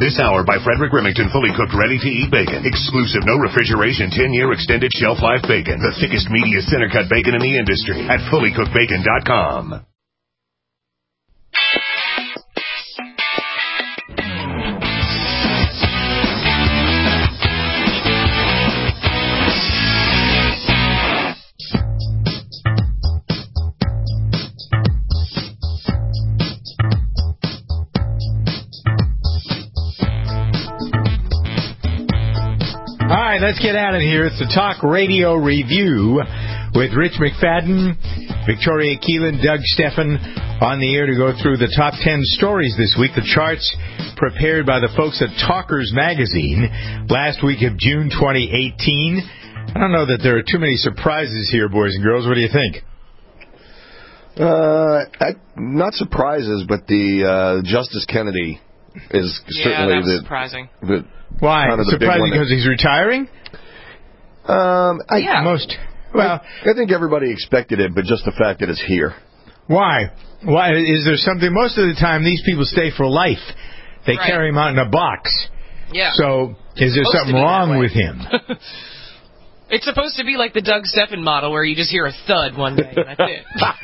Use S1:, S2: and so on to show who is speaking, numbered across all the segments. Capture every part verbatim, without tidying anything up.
S1: This hour by Frederick Remington, fully cooked, ready-to-eat bacon. Exclusive, no refrigeration, ten-year extended shelf life bacon. The thickest, meatiest, center-cut bacon in the industry at fully cooked bacon dot com.
S2: All right, let's get out of here. It's the Talk Radio Review with Rich McFadden, Victoria Keelan, Doug Steffen on the air to go through the top ten stories this week. The charts prepared by the folks at Talkers Magazine last week of June twenty eighteen. I don't know that there are too many surprises here, boys and girls. What do you think?
S3: Uh, I, not surprises, but the uh, Justice Kennedy is
S4: yeah,
S3: certainly
S4: that's
S3: the
S4: surprising.
S3: The,
S2: Why?
S3: Kind of the
S2: Surprising because he's retiring?
S3: Um, I,
S4: yeah.
S2: Most. Well,
S3: I, I think everybody expected it, but just the fact that it's here.
S2: Why? Why is there something? Most of the time, these people stay for life. They
S4: right.
S2: carry him out in a box.
S4: Yeah.
S2: So, is there something wrong with him?
S4: It's supposed to be like the Doug Steffen model, where you just hear a thud one day, and that's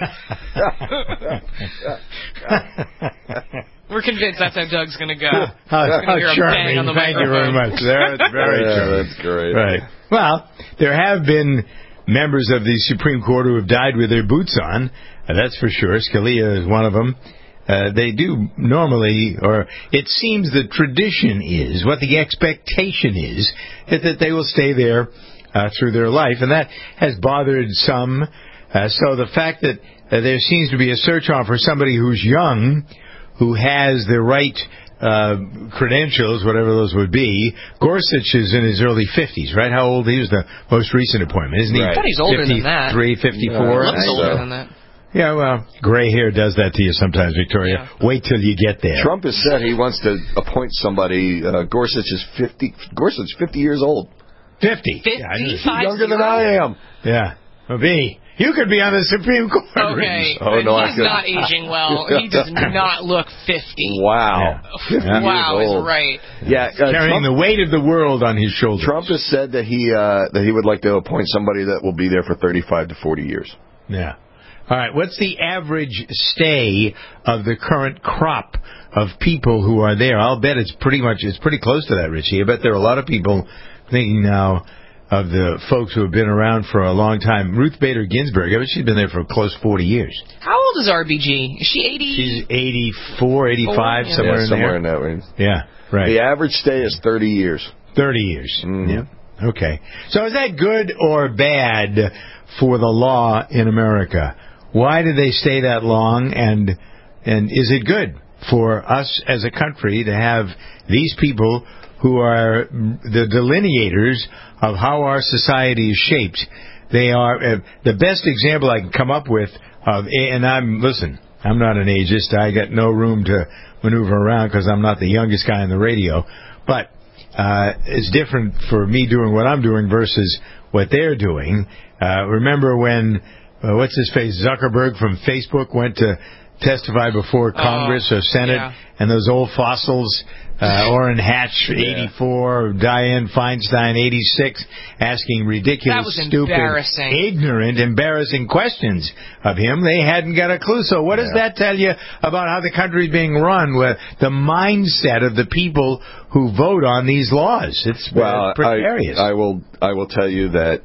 S4: it. We're convinced that's how Doug's going to go.
S2: How, how charming.
S4: On the
S2: Thank you very much. That's very
S3: yeah,
S2: charming.
S3: That's great.
S2: Right. Well, there have been members of the Supreme Court who have died with their boots on. Uh, that's for sure. Scalia is one of them. Uh, they do normally, or it seems the tradition is, what the expectation is, is that they will stay there uh, through their life. And that has bothered some. Uh, so the fact that uh, there seems to be a search on for somebody who's young, who has the right uh, credentials, whatever those would be. Gorsuch is in his early fifties, right? How old? He was the most recent appointment, isn't he?
S4: Right. I thought he's older than that.
S2: fifty-three, fifty-four?
S4: Yeah, looks older
S3: so.
S4: than that.
S2: Yeah, well, gray hair does that to you sometimes, Victoria.
S4: Yeah.
S2: Wait till you get there.
S3: Trump has said he wants to appoint somebody. Uh, Gorsuch is fifty. Gorsuch is fifty years old.
S2: fifty.
S4: fifty?
S2: Yeah,
S3: He's younger than I am.
S2: yeah. Well, B, you could be on the Supreme Court.
S4: Okay,
S3: Oh, no,
S4: he's
S3: I
S4: not aging well. He does not look fifty.
S3: Wow.
S2: Yeah.
S4: Wow,
S3: years old.
S4: is right.
S3: Yeah, uh,
S2: Carrying
S3: Trump,
S2: the weight of the world on his shoulders.
S3: Trump has said that he uh, that he would like to appoint somebody that will be there for thirty-five to forty years.
S2: Yeah. All right. What's the average stay of the current crop of people who are there? I'll bet it's pretty much it's pretty close to that, Richie. I bet there are a lot of people thinking now of the folks who have been around for a long time. Ruth Bader Ginsburg, I bet she's been there for close forty years.
S4: How old is R B G? Is she eighty?
S2: She's eighty-four, eighty-five,
S4: yeah.
S2: somewhere
S3: yeah,
S2: in
S3: somewhere
S2: there.
S3: in that range.
S2: Yeah, right.
S3: The average stay is thirty years.
S2: thirty years.
S3: Mm-hmm.
S2: Yeah. Okay. So is that good or bad for the law in America? Why do they stay that long, and and is it good for us as a country to have these people who are the delineators of how our society is shaped? They are uh, the best example I can come up with of, and I'm listen, I'm not an ageist. I got no room to maneuver around because I'm not the youngest guy on the radio, but uh, it's different for me doing what I'm doing versus what they're doing. Uh, remember when Uh, what's his face? Zuckerberg from Facebook went to testify before Congress
S4: oh,
S2: or Senate,
S4: yeah.
S2: and those old fossils, uh, Orrin Hatch, eighty-four, yeah. Dianne Feinstein, eighty-six, asking ridiculous,
S4: that was
S2: stupid,
S4: embarrassing.
S2: ignorant, embarrassing questions of him. They hadn't got a clue. So what does
S3: yeah.
S2: that tell you about how the country is being run, with the mindset of the people who vote on these laws? It's
S3: well,
S2: precarious.
S3: I, I will. I will tell you that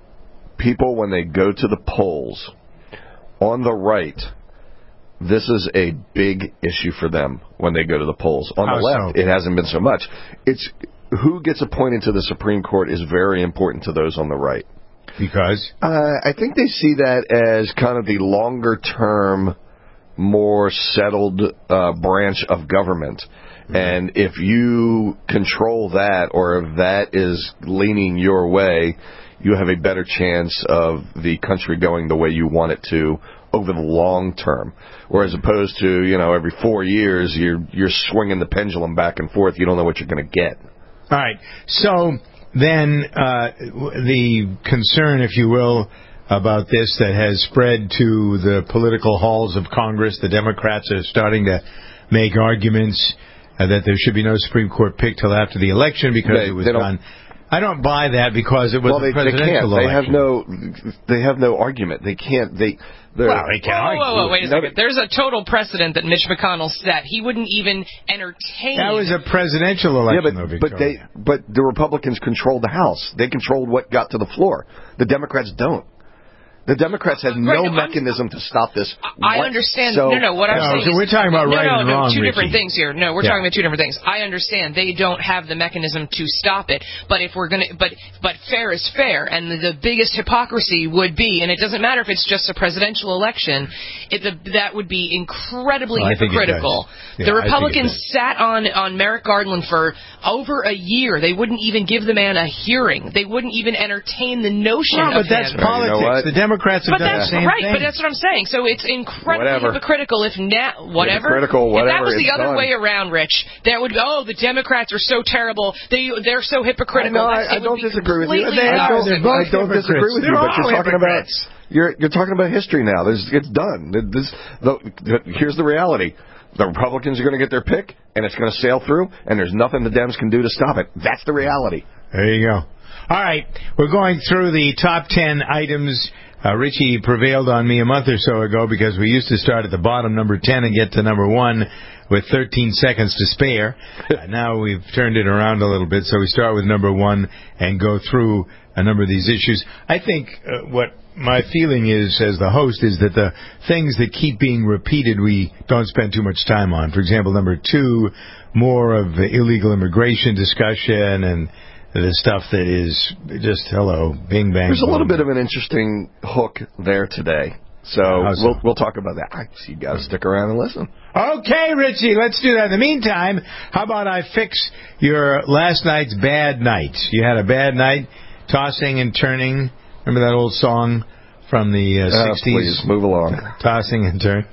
S3: people, when they go to the polls on the right, this is a big issue for them when they go to the polls. On
S2: How
S3: the left,
S2: so?
S3: it hasn't been so much. It's who gets appointed to the Supreme Court is very important to those on the right.
S2: Because?
S3: Uh, I think they see that as kind of the longer-term, more settled uh, branch of government. Mm-hmm. And if you control that, or if that is leaning your way, you have a better chance of the country going the way you want it to over the long term. Whereas opposed to, you know, every four years, you're you're swinging the pendulum back and forth. You don't know what you're going to get.
S2: All right. So then uh, the concern, if you will, about this that has spread to the political halls of Congress, the Democrats are starting to make arguments uh, that there should be no Supreme Court pick till after the election because
S3: They-
S2: it was
S3: they don't-
S2: done. I don't buy that because it was
S3: well,
S2: a
S3: they, they
S2: presidential
S3: can't. They
S2: election.
S3: have no. They have no argument. They can't. They. they're-
S2: Well, they can't
S4: Whoa,
S2: argue.
S4: whoa, whoa, wait a
S3: No,
S4: second. There's a total precedent that Mitch McConnell set. He wouldn't even entertain.
S2: That was a presidential election,
S3: Yeah,
S2: though,
S3: but but they
S2: Victoria.
S3: but the Republicans controlled the House. They controlled what got to the floor. The Democrats don't. The Democrats have
S4: Right,
S3: no
S4: no, I'm-
S3: mechanism to stop this.
S4: I understand.
S3: So-
S4: no, no. What I'm
S2: No,
S4: saying
S2: so
S4: is,
S2: we're talking about
S4: no,
S2: right
S4: no,
S2: and
S4: no,
S2: wrong,
S4: two different
S2: Richie.
S4: things here. No, we're
S2: Yeah.
S4: talking about two different things. I understand they don't have the mechanism to stop it, but if we're gonna, but but fair is fair, and the, the biggest hypocrisy would be, and it doesn't matter if it's just a presidential election, it, the, that would be incredibly
S2: Well, I think it
S4: hypocritical.
S2: does. Yeah,
S4: the
S2: I think it
S4: Republicans
S2: does.
S4: sat on on Merrick Garland for over a year. They wouldn't even give the man a hearing. They wouldn't even entertain the notion
S2: Well,
S4: of
S2: but that's
S4: him.
S3: You know
S2: politics.
S3: what?
S2: The Democrats have
S4: But
S2: done
S4: that's
S2: the same
S4: right.
S2: thing.
S4: But that's what I'm saying. So it's incredibly
S3: Whatever.
S4: hypocritical if now whatever.
S3: Hypocritical,
S4: If that
S3: whatever,
S4: was the
S3: it's
S4: other
S3: done.
S4: way around, Rich, that would be, oh, the Democrats are so terrible. They they're so hypocritical.
S3: No,
S4: That's-
S3: I, I
S4: it would
S3: don't
S4: be
S3: disagree with you.
S4: completely
S3: I
S2: are.
S3: don't,
S2: They're
S4: opposite.
S2: both
S3: I don't disagree
S2: hypocrites.
S3: with you,
S2: They're
S3: but
S2: all
S3: you're talking
S2: hypocrites.
S3: about you're you're talking about history now. There's, it's done. This, the, the, here's the reality. The Republicans are going to get their pick, and it's going to sail through, and there's nothing the Dems can do to stop it. That's the reality.
S2: There you go. All right, we're going through the top ten items. Uh, Richie prevailed on me a month or so ago because we used to start at the bottom, number ten, and get to number one with thirteen seconds to spare. Uh, now we've turned it around a little bit, so we start with number one and go through a number of these issues. I think uh, what my feeling is, as the host, is that the things that keep being repeated we don't spend too much time on. For example, number two, more of the illegal immigration discussion and the stuff that is just, hello, bing, bang.
S3: There's a little
S2: boom.
S3: bit of an interesting hook there today. So
S2: How so?
S3: we'll we'll talk about that. I so you got to stick around and listen.
S2: Okay, Richie, let's do that. In the meantime, how about I fix your last night's bad night? You had a bad night, tossing and turning. Remember that old song from the uh,
S3: Uh,
S2: sixties?
S3: please move along.
S2: Tossing and turning.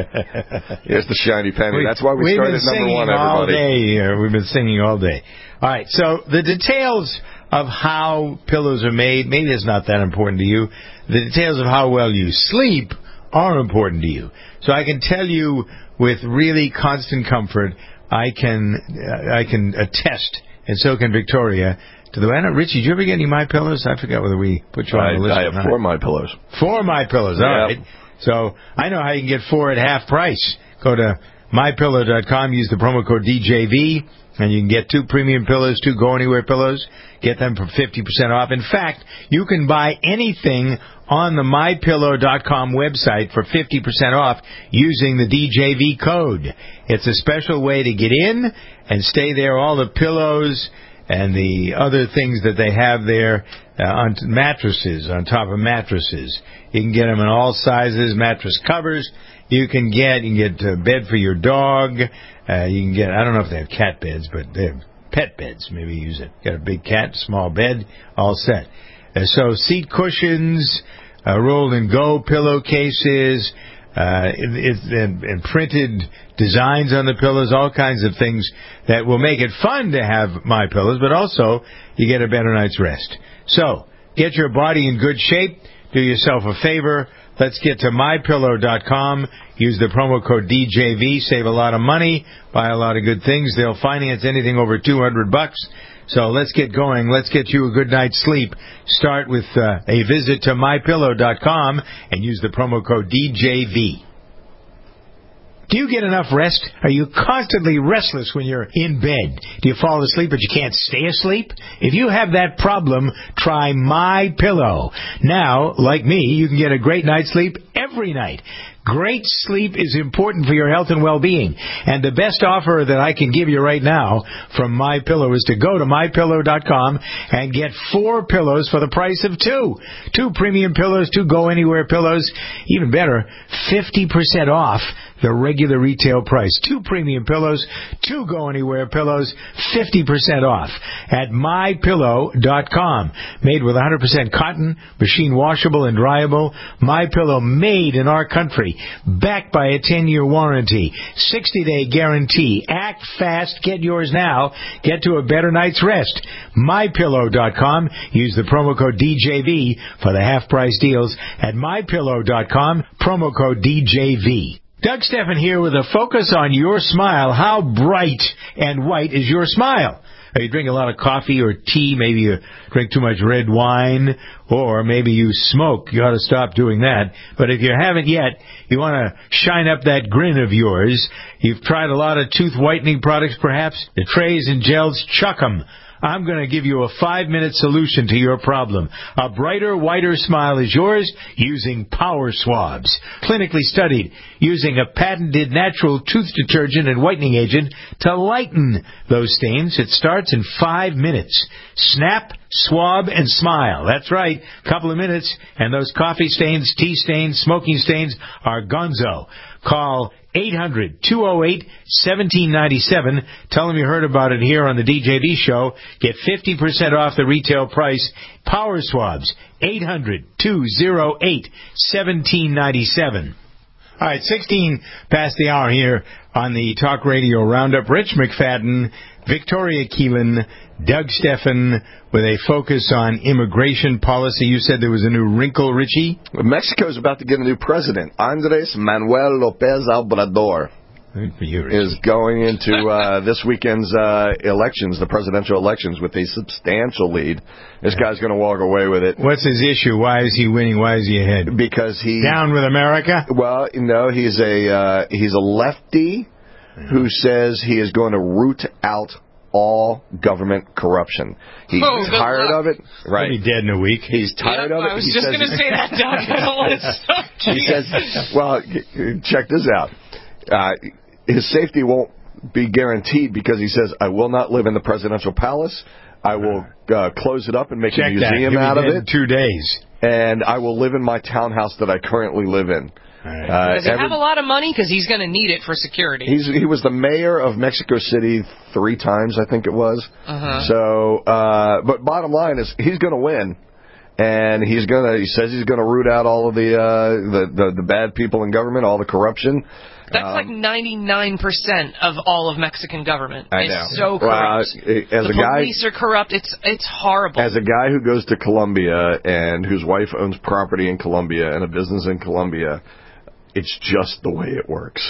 S3: Here's the shiny penny.
S2: We-
S3: That's why we
S2: we've
S3: started
S2: been
S3: number
S2: singing
S3: one,
S2: all
S3: everybody.
S2: day here. We've been singing all day. All right, so the details of how pillows are made, maybe it's not that important to you. The details of how well you sleep are important to you. So I can tell you with really constant comfort, I can uh, I can attest, and so can Victoria, to the way. I don't, Richie, did you ever get any My Pillows? I forgot whether we put you on
S3: I,
S2: the list
S3: I
S2: or
S3: have
S2: not.
S3: four My Pillows.
S2: Four My Pillows, all
S3: Yep.
S2: right. So I know how you can get four at half price. Go to my pillow dot com, use the promo code D J V, and you can get two premium pillows, two Go Anywhere pillows. Get them for fifty percent off. In fact, you can buy anything on the my pillow dot com website for fifty percent off using the D J V code. It's a special way to get in and stay there. All the pillows and the other things that they have there uh, on mattresses, on top of mattresses. You can get them in all sizes, mattress covers. You can get, you can get a bed for your dog. Uh, you can get, I don't know if they have cat beds, but they have pet beds. Maybe use it. Got a big cat, small bed, all set. Uh, so seat cushions, uh, rolled and go pillowcases, uh, it, it, and, and printed designs on the pillows, all kinds of things that will make it fun to have My Pillows, but also you get a better night's rest. So get your body in good shape. Do yourself a favor. Let's get to my pillow dot com. Use the promo code D J V. Save a lot of money. Buy a lot of good things. They'll finance anything over two hundred bucks. So let's get going. Let's get you a good night's sleep. Start with uh, a visit to my pillow dot com and use the promo code D J V. Do you get enough rest? Are you constantly restless when you're in bed? Do you fall asleep but you can't stay asleep? If you have that problem, try My Pillow. Now, like me, you can get a great night's sleep every night. Great sleep is important for your health and well-being. And the best offer that I can give you right now from My Pillow is to go to my pillow dot com and get four pillows for the price of two. Two premium pillows, two Go Anywhere pillows. Even better, fifty percent off the regular retail price. Two premium pillows, two Go Anywhere pillows, fifty percent off at my pillow dot com. Made with one hundred percent cotton, machine washable and dryable. MyPillow made in our country. Backed by a ten-year warranty. sixty-day guarantee. Act fast. Get yours now. Get to a better night's rest. my pillow dot com. Use the promo code D J V for the half-price deals at my pillow dot com. Promo code D J V. Doug Steffen here with a focus on your smile. How bright and white is your smile? You drink a lot of coffee or tea, maybe you drink too much red wine, or maybe you smoke. You ought to stop doing that. But if you haven't yet, you want to shine up that grin of yours. You've tried a lot of tooth whitening products, perhaps. The trays and gels, chuck 'em. I'm going to give you a five-minute solution to your problem. A brighter, whiter smile is yours using Power Swabs. Clinically studied, using a patented natural tooth detergent and whitening agent to lighten those stains. It starts in five minutes. Snap, swab, and smile. That's right. Couple of minutes, and those coffee stains, tea stains, smoking stains are gonzo. Call eight hundred, two oh eight, one seven nine seven. Tell them you heard about it here on the D J V show. Get fifty percent off the retail price. Power Swabs, eight hundred, two oh eight, one seven nine seven. All right, sixteen past the hour here on the Talk Radio Roundup. Rich McFadden, Victoria Keelan, Doug Steffen, with a focus on immigration policy. You said there was a new wrinkle, Richie?
S3: Mexico's about to get a new president. Andres Manuel Lopez Obrador
S2: you,
S3: is going into uh, this weekend's uh, elections, the presidential elections, with a substantial lead. This guy's going to walk away with it.
S2: What's his issue? Why is he winning? Why is he ahead?
S3: Because he...
S2: Down with America?
S3: Well, no, he's a, uh, he's a lefty who says he is going to root out all government corruption. He's
S4: oh,
S3: tired
S4: luck.
S3: of it. Right.
S2: He'll be dead in a week.
S3: He's tired
S4: yep,
S3: of it.
S4: I was
S3: he
S4: just
S3: says
S4: going to say that, Doug. I don't want to stop.
S3: He says, well, check this out. Uh, his safety won't be guaranteed because he says, I will not live in the presidential palace. I will uh, close it up and make
S2: check
S3: a museum out of it.
S2: In two days.
S3: And I will live in my townhouse that I currently live in.
S2: Right.
S3: Uh,
S4: Does he
S3: every,
S4: have a lot of money? Because he's going to need it for security.
S3: He's, he was the mayor of Mexico City three times, I think it was.
S4: Uh-huh.
S3: So, uh, but bottom line is he's going to win, and he's going to. He says he's going to root out all of the, uh, the the the bad people in government, all the corruption.
S4: That's
S3: um,
S4: like ninety-nine percent of all of Mexican government.
S3: I
S4: it's
S3: know.
S4: so corrupt.
S3: Well, as
S4: the
S3: a guy,
S4: police are corrupt. It's it's horrible.
S3: As a guy who goes to Colombia and whose wife owns property in Colombia and a business in Colombia, it's just the way it works.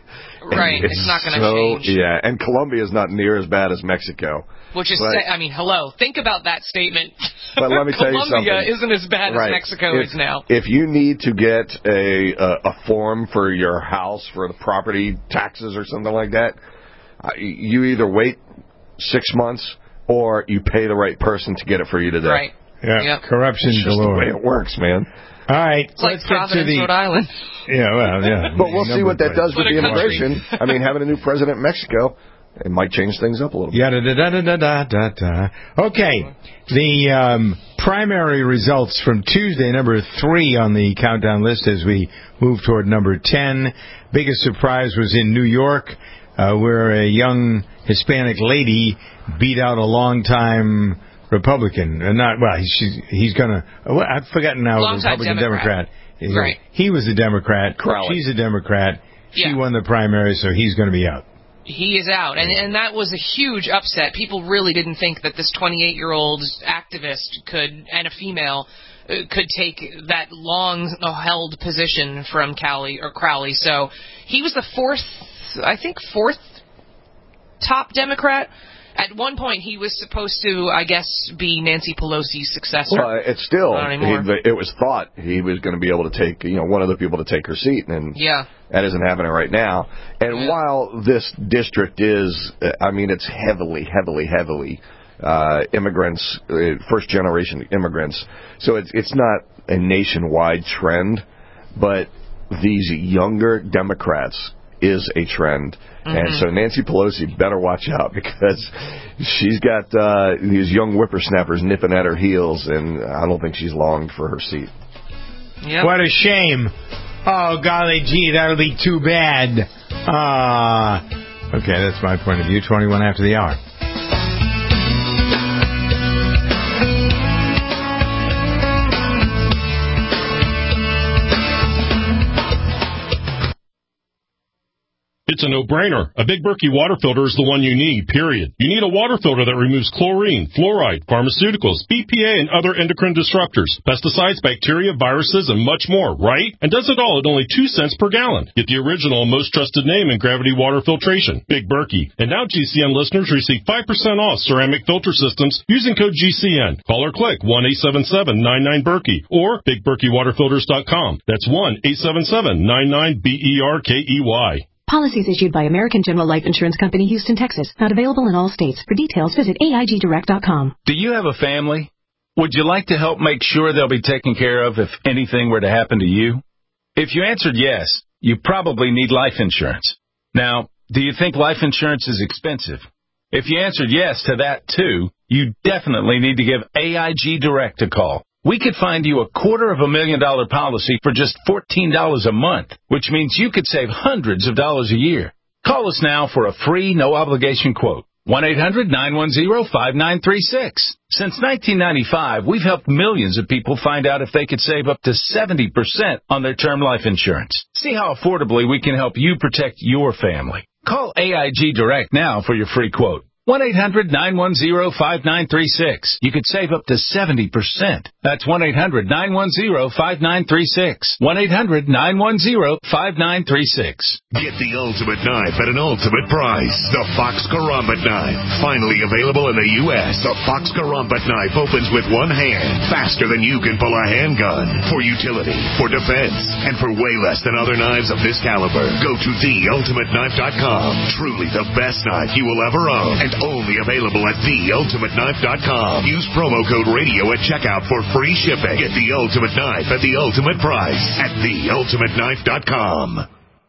S4: Right. It's, it's not going to
S3: so,
S4: change.
S3: Yeah, and Colombia is not near as bad as Mexico.
S4: Which is,
S3: but,
S4: say, I mean, hello. Think about that statement.
S3: But let me tell you something.
S4: Colombia isn't as bad
S3: right.
S4: as Mexico
S3: if,
S4: is now.
S3: If you need to get a, a a form for your house for the property taxes or something like that, uh, you either wait six months or you pay the right person to get it for you today.
S4: Right.
S2: Yeah.
S4: Yep.
S2: Corruption
S3: It's just
S2: galore.
S3: the way it works, man.
S2: All right.
S4: It's like
S2: let's
S4: Providence,
S2: get to the,
S4: Rhode Island.
S2: Yeah, well, yeah.
S3: But we'll see what that does with
S4: What
S3: the
S4: a country.
S3: immigration. I mean, having a new president in Mexico, it might change things up a little bit.
S2: Yeah, da, da, da, da, da, da, da. Okay, the um, primary results from Tuesday, number three on the countdown list as we move toward number ten. Biggest surprise was in New York, uh, where a young Hispanic lady beat out a longtime Republican. Uh, not well, he's he's gonna. Well, I've forgotten now.
S4: Long-time
S2: Republican
S4: Democrat.
S2: Democrat.
S4: Right.
S2: He was a Democrat.
S3: Crowley.
S2: She's a Democrat. She
S4: Yeah.
S2: won the primary, so he's going to be out.
S4: He is out, and and that was a huge upset. People really didn't think that this twenty-eight-year-old activist could, and a female, uh, could take that long-held position from Crowley or Crowley. So he was the fourth, I think, fourth top Democrat. At one point, he was supposed to, I guess, be Nancy Pelosi's successor.
S3: Well, it's still,
S4: Not anymore.
S3: he, it was thought he was going to be able to take, you know, one of the people to take her seat, and
S4: Yeah.
S3: that isn't happening right now. And
S4: Yeah.
S3: while this district is, I mean, it's heavily, heavily, heavily uh, immigrants, uh, first-generation immigrants, so it's it's not a nationwide trend, but these younger Democrats is a trend. Mm-hmm. And so Nancy Pelosi better watch out because she's got uh, these young whippersnappers nipping at her heels, and I don't think she's long for her seat.
S4: Yep.
S2: What a shame. Oh, golly gee, that'll be too bad. Ah. Okay, that's my point of view. twenty-one after the hour.
S5: It's a no-brainer. A Big Berkey water filter is the one you need, period. You need a water filter that removes chlorine, fluoride, pharmaceuticals, B P A, and other endocrine disruptors, pesticides, bacteria, viruses, and much more, right? And does it all at only two cents per gallon. Get the original and most trusted name in gravity water filtration, Big Berkey. And now G C N listeners receive five percent off ceramic filter systems using code G C N. Call or click one eight seven seven nine nine Berkey or big berkey water filters dot com. That's one eight seven seven nine nine B E R K E Y.
S6: Policies issued by American General Life Insurance Company, Houston, Texas. Not available in all states. For details, visit A I G direct dot com.
S7: Do you have a family? Would you like to help make sure they'll be taken care of if anything were to happen to you? If you answered yes, you probably need life insurance. Now, do you think life insurance is expensive? If you answered yes to that, too, you definitely need to give A I G Direct a call. We could find you a quarter of a million dollar policy for just fourteen dollars a month, which means you could save hundreds of dollars a year. Call us now for a free, no-obligation quote. one eight hundred nine one zero five nine three six. Since nineteen ninety-five, we've helped millions of people find out if they could save up to seventy percent on their term life insurance. See how affordably we can help you protect your family. Call A I G Direct now for your free quote. one eight hundred nine one zero five nine three six. You could save up to seventy percent. That's one eight hundred nine one zero five nine three six. one eight hundred nine one zero five nine three six.
S1: Get the ultimate knife at an ultimate price. The Fox Karambit knife. Finally available in the U S The Fox Karambit knife opens with one hand, faster than you can pull a handgun. For utility, for defense, and for way less than other knives of this caliber. Go to the ultimate knife dot com. Truly the best knife you will ever own. And only available at the ultimate knife dot com. Use promo code radio at checkout for free shipping. Get the ultimate knife at the ultimate price at the ultimate knife dot com.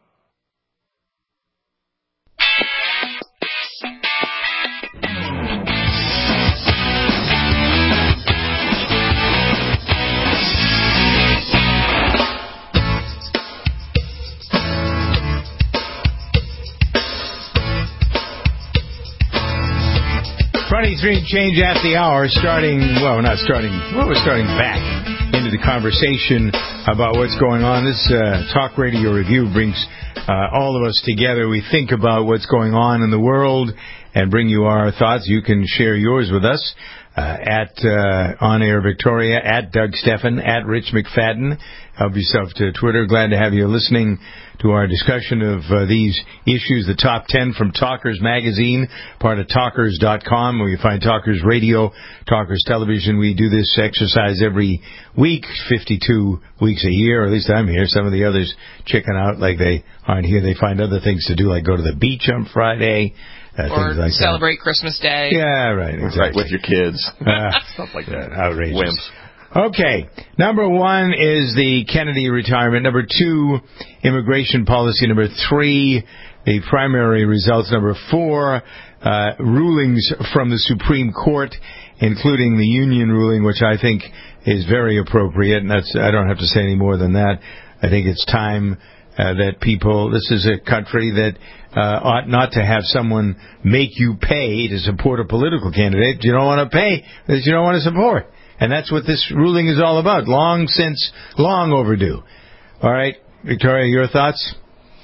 S2: twenty-three and change at the hour, starting, well, not starting, well, we're starting back into the conversation about what's going on. This uh, Talk Radio Review brings uh, all of us together. We think about what's going on in the world and bring you our thoughts. You can share yours with us uh, at uh, On Air Victoria, at Doug Steffen, at Rich McFadden. Help yourself to Twitter. Glad to have you listening to our discussion of uh, these issues, the top ten from Talkers Magazine, part of talkers dot com, where you find Talkers Radio, Talkers Television. We do this exercise every week, fifty-two weeks a year, or at least I'm here. Some of the others chicken out like they aren't here. They find other things to do, like go to the beach on Friday. Uh,
S4: or
S2: like
S4: celebrate
S2: that.
S4: Christmas Day.
S2: Yeah, right, exactly.
S3: Right, with your kids.
S2: Uh,
S3: Stuff like that.
S2: Outrageous.
S3: Wimps.
S2: Okay, number one is the Kennedy retirement. Number two, immigration policy. Number three, the primary results. Number four, uh, rulings from the Supreme Court, including the union ruling, which I think is very appropriate. And that's, I don't have to say any more than that. I think it's time uh, that people, this is a country that uh, ought not to have someone make you pay to support a political candidate you don't want to pay, that you don't want to support. And that's what this ruling is all about. Long since, long overdue. All right, Victoria, your thoughts?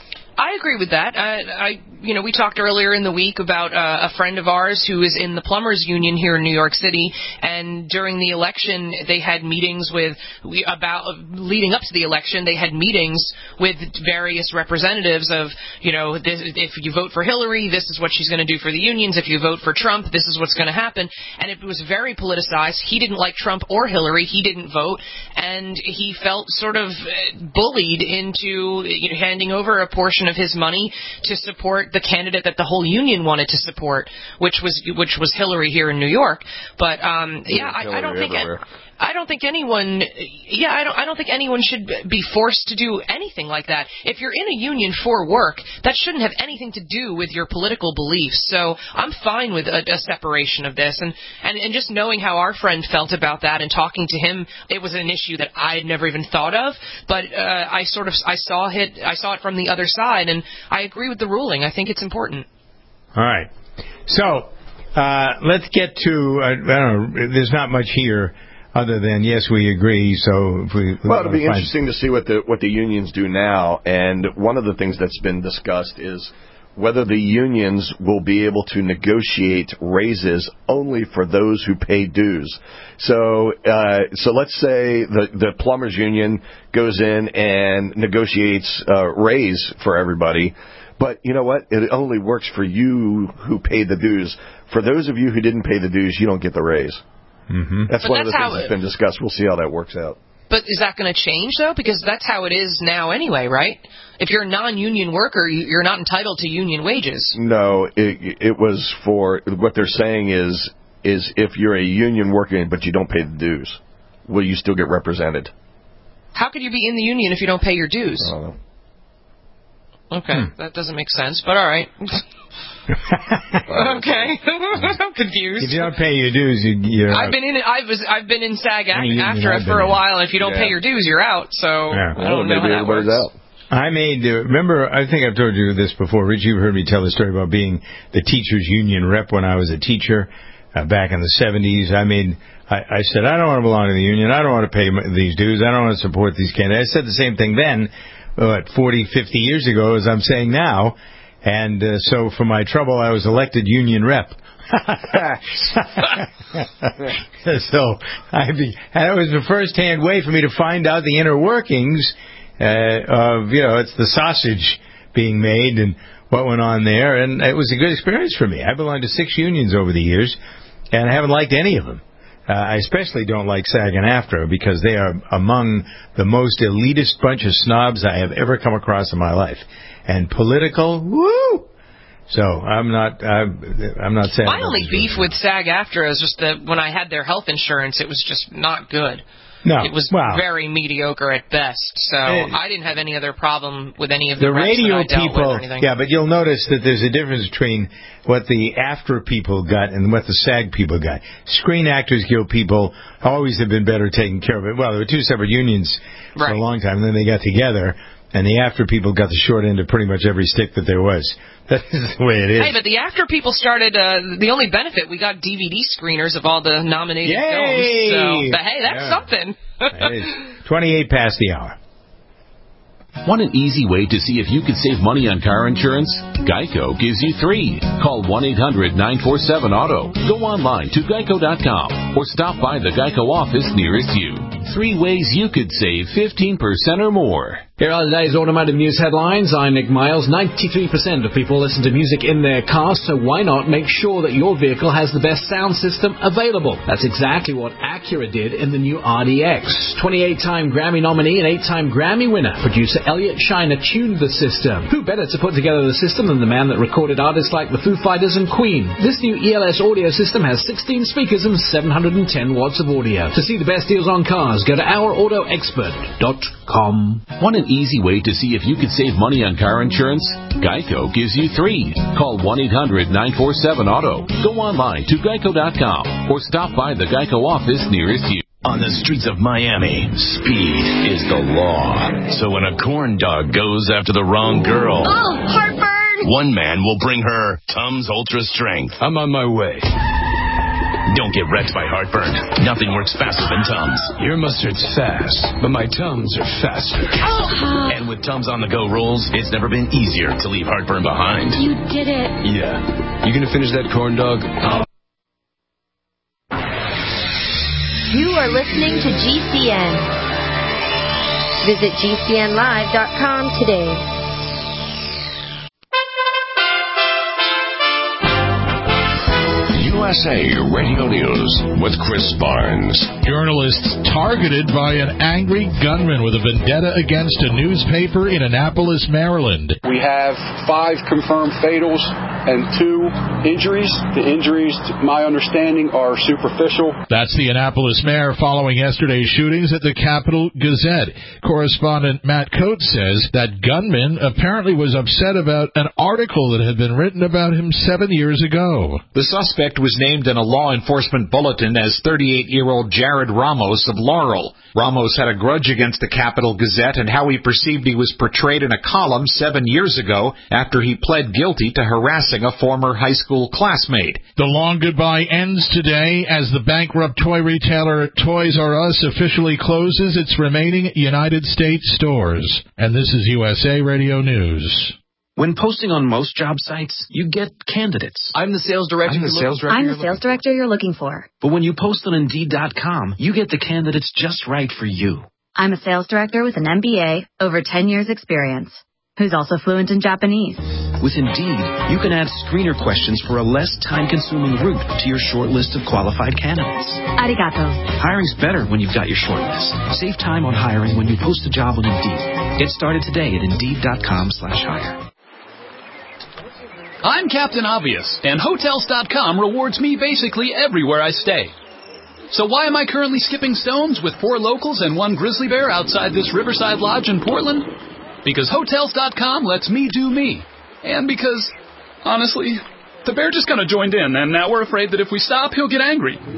S4: I agree with that. I, I, you know, we talked earlier in the week about uh, a friend of ours who is in the plumbers union here in New York City, and during the election, they had meetings with we, about leading up to the election. They had meetings with various representatives of, you know, this, if you vote for Hillary, this is what she's going to do for the unions. If you vote for Trump, this is what's going to happen. And it was very politicized. He didn't like Trump or Hillary. He didn't vote, and he felt sort of bullied into you know, handing over a portion of his money to support the candidate that the whole union wanted to support, which was which was Hillary here in New York. But um, yeah, I, I don't think
S3: everywhere.
S4: I don't think anyone yeah I don't I don't think anyone should be forced to do anything like that. If you're in a union for work, that shouldn't have anything to do with your political beliefs. So I'm fine with a, a separation of this, and, and and just knowing how our friend felt about that and talking to him, it was an issue that I had never even thought of. But uh, I sort of I saw it I saw it from the other side, and I agree with the ruling. I think it's important.
S2: All right, so uh, let's get to uh, I don't know. There's not much here. other than, yes, we agree, so if we...
S3: Well, it'll be interesting to see what the what the unions do now, and one of the things that's been discussed is whether the unions will be able to negotiate raises only for those who pay dues. So, uh, so let's say the, the plumbers union goes in and negotiates a raise for everybody, but you know what? It only works for you who paid the dues. For those of you who didn't pay the dues, you don't get the raise.
S2: Mm-hmm.
S3: That's
S4: but
S3: one
S4: that's
S3: of the things
S4: it,
S3: that's been discussed. We'll see how that works out.
S4: But is that going to change, though? Because that's how it is now anyway, right? If you're a non-union worker, you're not entitled to union wages.
S3: No, it, it was for, what they're saying is, is if you're a union worker but you don't pay the dues, will you still get represented?
S4: How could you be in the union if you don't pay your dues?
S3: I don't know.
S4: Okay,
S2: Hmm.
S4: that doesn't make sense, but all right. Okay, I'm confused.
S2: If you don't pay your dues, you, you're
S4: I've
S2: out.
S4: been in I was I've been in SAG-AFTRA
S2: I've
S4: for
S2: been
S4: a
S2: in.
S4: while, and if you don't
S3: Yeah.
S4: pay your dues, you're out. So
S2: Yeah.
S4: I don't know
S3: maybe
S4: how that works.
S3: everybody's out.
S2: I made, uh, remember, I think I've told you this before. Rich, you've heard me tell the story about being the teachers union rep when I was a teacher uh, back in the seventies. I made, I, I said, I don't want to belong to the union. I don't want to pay m- these dues. I don't want to support these candidates. I said the same thing then, what, forty, fifty years ago, as I'm saying now. And uh, so for my trouble, I was elected union rep. so I be, and it was the first-hand way for me to find out the inner workings uh, of, you know, it's the sausage being made and what went on there, and it was a good experience for me. I belonged to six unions over the years, and I haven't liked any of them. Uh, I especially don't like SAG and AFTRA because they are among the most elitist bunch of snobs I have ever come across in my life. And political, woo! So I'm not, I'm, I'm not saying.
S4: My only beef with SAG-AFTRA is just that when I had their health insurance, it was just not good.
S2: No,
S4: it was
S2: wow.
S4: very mediocre at best. So
S2: Uh,
S4: I didn't have any other problem with any of the,
S2: the
S4: reps
S2: radio
S4: that I dealt with
S2: people.
S4: or anything.
S2: Yeah, but you'll notice that there's a difference between what the AFTRA people got and what the SAG people got. Screen Actors Guild people always have been better taken care of. It. Well, there were two separate unions for
S4: Right.
S2: a long time, and then they got together. And the AFTRA people got the short end of pretty much every stick that there was. That is the way it is.
S4: Hey, but the AFTRA people started, uh, the only benefit, we got D V D screeners of all the nominated
S2: Yay!
S4: films. So, but hey, that's
S2: Yeah.
S4: something.
S2: That is twenty-eight past the hour.
S8: Want an easy way to see if you could save money on car insurance? Geico gives you three. Call one eight hundred nine four seven auto. Go online to geico dot com or stop by the Geico office nearest you. Three ways you could save fifteen percent or more.
S9: Here are today's automotive news headlines. I'm Nick Miles. ninety-three percent of people listen to music in their cars, so why not make sure that your vehicle has the best sound system available? That's exactly what Acura did in the new R D X. twenty-eight-time Grammy nominee and eight-time Grammy winner, producer Elliot Shiner tuned the system. Who better to put together the system than the man that recorded artists like the Foo Fighters and Queen? This new E L S audio system has sixteen speakers and seven hundred ten watts of audio. To see the best deals on cars, go to our auto expert dot com.
S8: Want an easy way to see if you could save money on car insurance? Geico gives you three. Call one eight hundred nine four seven auto. Go online to geico dot com or stop by the Geico office nearest you.
S1: On the streets of Miami, speed is the law. So when a corn dog goes after the wrong girl,
S10: Oh, heartburn!
S1: one man will bring her Tums Ultra Strength. I'm on my way. Don't get wrecked by heartburn. Nothing works faster than Tums. Your mustard's fast, but my Tums are faster.
S10: Oh.
S1: And with Tums on the go rolls, it's never been easier to leave heartburn behind.
S10: You did it.
S1: Yeah. You gonna finish that corn dog?
S11: You are listening to G C N. Visit G C N live dot com today.
S1: U S A Radio News with Chris Barnes.
S12: Journalists targeted by an angry gunman with a vendetta against a newspaper in Annapolis, Maryland.
S13: We have five confirmed fatals and two injuries. The injuries, to my understanding, are superficial.
S12: That's the Annapolis mayor following yesterday's shootings at the Capital Gazette. Correspondent Matt Coates says that gunman apparently was upset about an article that had been written about him seven years ago.
S14: The suspect was named in a law enforcement bulletin as thirty-eight-year-old Jared Ramos of Laurel. Ramos had a grudge against the Capital Gazette and how he perceived he was portrayed in a column seven years ago after he pled guilty to harassing harassing a former high school classmate.
S12: The long goodbye ends today as the bankrupt toy retailer Toys R Us officially closes its remaining United States stores. And this is U S A Radio News.
S15: When posting on most job sites, you get candidates.
S16: I'm the sales director.
S15: I'm the sales director.
S10: I'm the sales director you're looking for.
S15: But when you post on Indeed dot com, you get the candidates just right for you.
S10: I'm a sales director with an M B A, over ten years experience, who's also fluent in Japanese.
S15: With Indeed, you can add screener questions for a less time-consuming route to your short list of qualified candidates.
S10: Arigato.
S15: Hiring's better when you've got your short list. Save time on hiring when you post a job on Indeed. Get started today at Indeed dot com slash hire.
S17: I'm Captain Obvious, and Hotels dot com rewards me basically everywhere I stay. So why am I currently skipping stones with four locals and one grizzly bear outside this Riverside Lodge in Portland? Because Hotels dot com lets me do me. And because, honestly, the bear just kind of joined in, and now we're afraid that if we stop, he'll get angry. He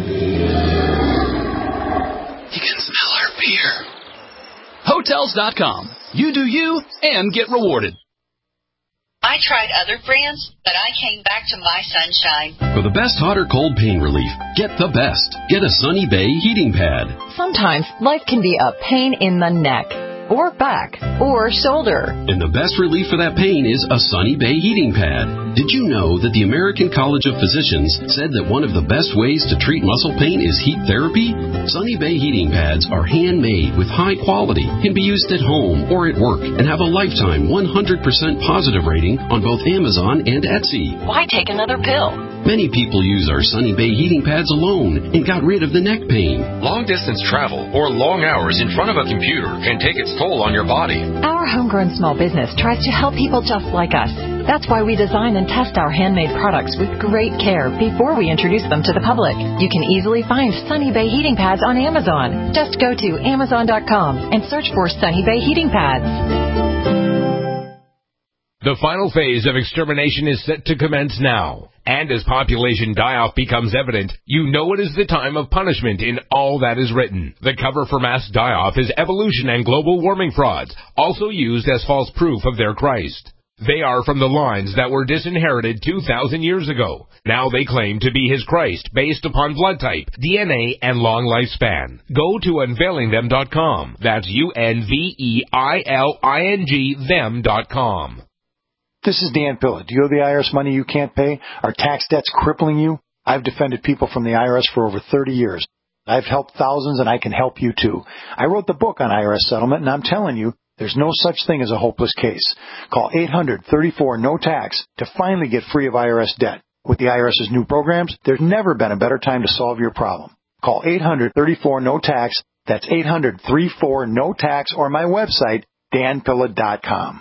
S17: can smell our fear. Hotels dot com. You do you, and get rewarded.
S18: I tried other brands, but I came back to My Sunshine.
S19: For the best hot or cold pain relief, get the best. Get a Sunny Bay heating pad.
S20: Sometimes life can be a pain in the neck, or back, or shoulder.
S19: And the best relief for that pain is a Sunny Bay heating pad. Did you know that the American College of Physicians said that one of the best ways to treat muscle pain is heat therapy? Sunny Bay heating pads are handmade with high quality, can be used at home or at work, and have a lifetime one hundred percent positive rating on both Amazon and Etsy.
S20: Why take another pill?
S19: Many people use our Sunny Bay heating pads alone and got rid of the neck pain.
S21: Long-distance travel or long hours in front of a computer can take its toll on your body.
S20: Our homegrown small business tries to help people just like us. That's why we design and test our handmade products with great care before we introduce them to the public. You can easily find Sunny Bay heating pads on Amazon. Just go to Amazon dot com and search for Sunny Bay heating pads.
S22: The final phase of extermination is set to commence now. And as population die-off becomes evident, you know it is the time of punishment in all that is written. The cover for mass die-off is evolution and global warming frauds, also used as false proof of their Christ. They are from the lines that were disinherited two thousand years ago. Now they claim to be his Christ based upon blood type, D N A, and long lifespan. Go to unveiling them dot com. That's U N V E I L I N G them dot com.
S23: This is Dan Pilla. Do you owe the I R S money you can't pay? Are tax debts crippling you? I've defended people from the I R S for over thirty years. I've helped thousands, and I can help you too. I wrote the book on I R S settlement, and I'm telling you, there's no such thing as a hopeless case. Call eight hundred thirty-four no tax to finally get free of I R S debt. With the IRS's new programs, there's never been a better time to solve your problem. Call eight hundred thirty-four no tax. That's eight hundred thirty-four no tax, or my website, dan pilla dot com.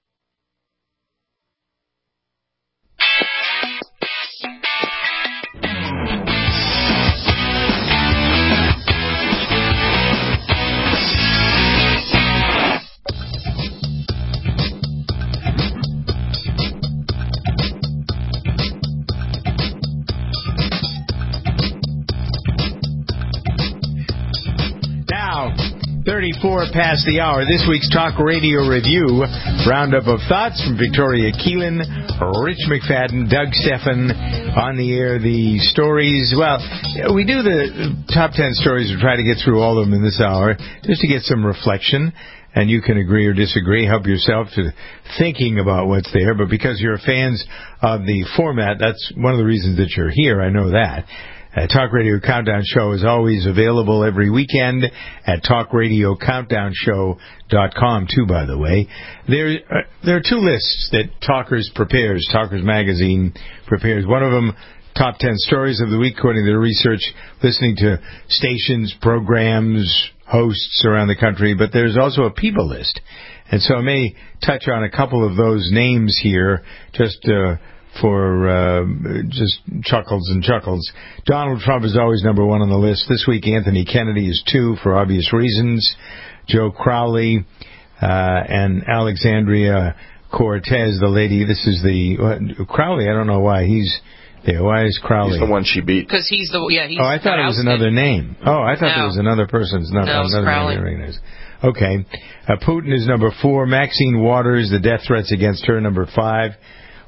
S2: thirty-four past the hour. This week's Talk Radio Review. Roundup of thoughts from Victoria Keelan, Rich McFadden, Doug Stephan on the air. The stories, well, we do the top ten stories. We try to get through all of them in this hour just to get some reflection. And you can agree or disagree, help yourself to thinking about what's there. But because you're fans of the format, that's one of the reasons that you're here. I know that. Uh, Talk Radio Countdown Show is always available every weekend at talk radio countdown show dot com, too, by the way. There, uh, there are two lists that Talkers prepares, Talkers Magazine prepares. One of them, Top ten Stories of the Week, according to their research, listening to stations, programs, hosts around the country. But there's also a people list. And so I may touch on a couple of those names here, just uh for uh, just chuckles and chuckles. Donald Trump is always number one on the list. This week, Anthony Kennedy is two for obvious reasons. Joe Crowley uh, and Alexandria Cortez, the lady. This is the uh, Crowley. I don't know why he's there. Why is Crowley?
S3: He's the one she beat.
S4: Because he's the yeah. He's
S2: oh, I thought it was another name. Oh, I thought
S4: no.
S2: it was another person's not
S4: no,
S2: another
S4: Crowley.
S2: name I recognize. Okay, uh, Putin is number four. Maxine Waters, the death threats against her, number five.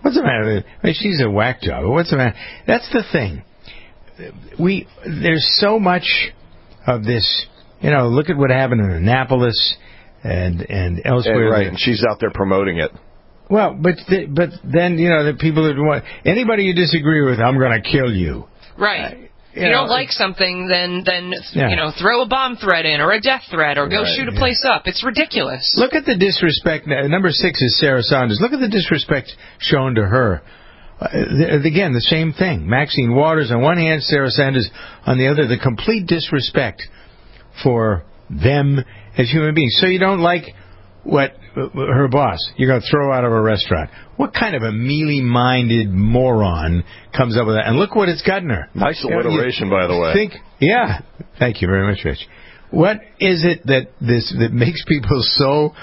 S2: What's the matter with it? I mean, she's a whack job. What's the matter? That's the thing. We There's so much of this. You know, look at what happened in Annapolis and and elsewhere.
S3: And, right, and she's out there promoting it.
S2: Well, but the, but then, you know, the people that want anybody you disagree with, I'm going to kill you.
S4: Right.
S2: Uh,
S4: If
S2: you
S4: you
S2: know,
S4: don't like something, then then
S2: Yeah.
S4: you know, throw a bomb threat in or a death threat or go
S2: Right,
S4: shoot a
S2: yeah.
S4: place up. It's ridiculous.
S2: Look at the disrespect. Number six is Sarah Saunders. Look at the disrespect shown to her. Uh, th- again, the same thing. Maxine Waters on one hand, Sarah Sanders on the other. The complete disrespect for them as human beings. So you don't like what uh, her boss, you're going to throw out of a restaurant. What kind of a mealy-minded moron comes up with that? And look what it's gotten her.
S3: Nice alliteration, by the way.
S2: Think, yeah. Thank you very much, Rich. What is it that this that makes people so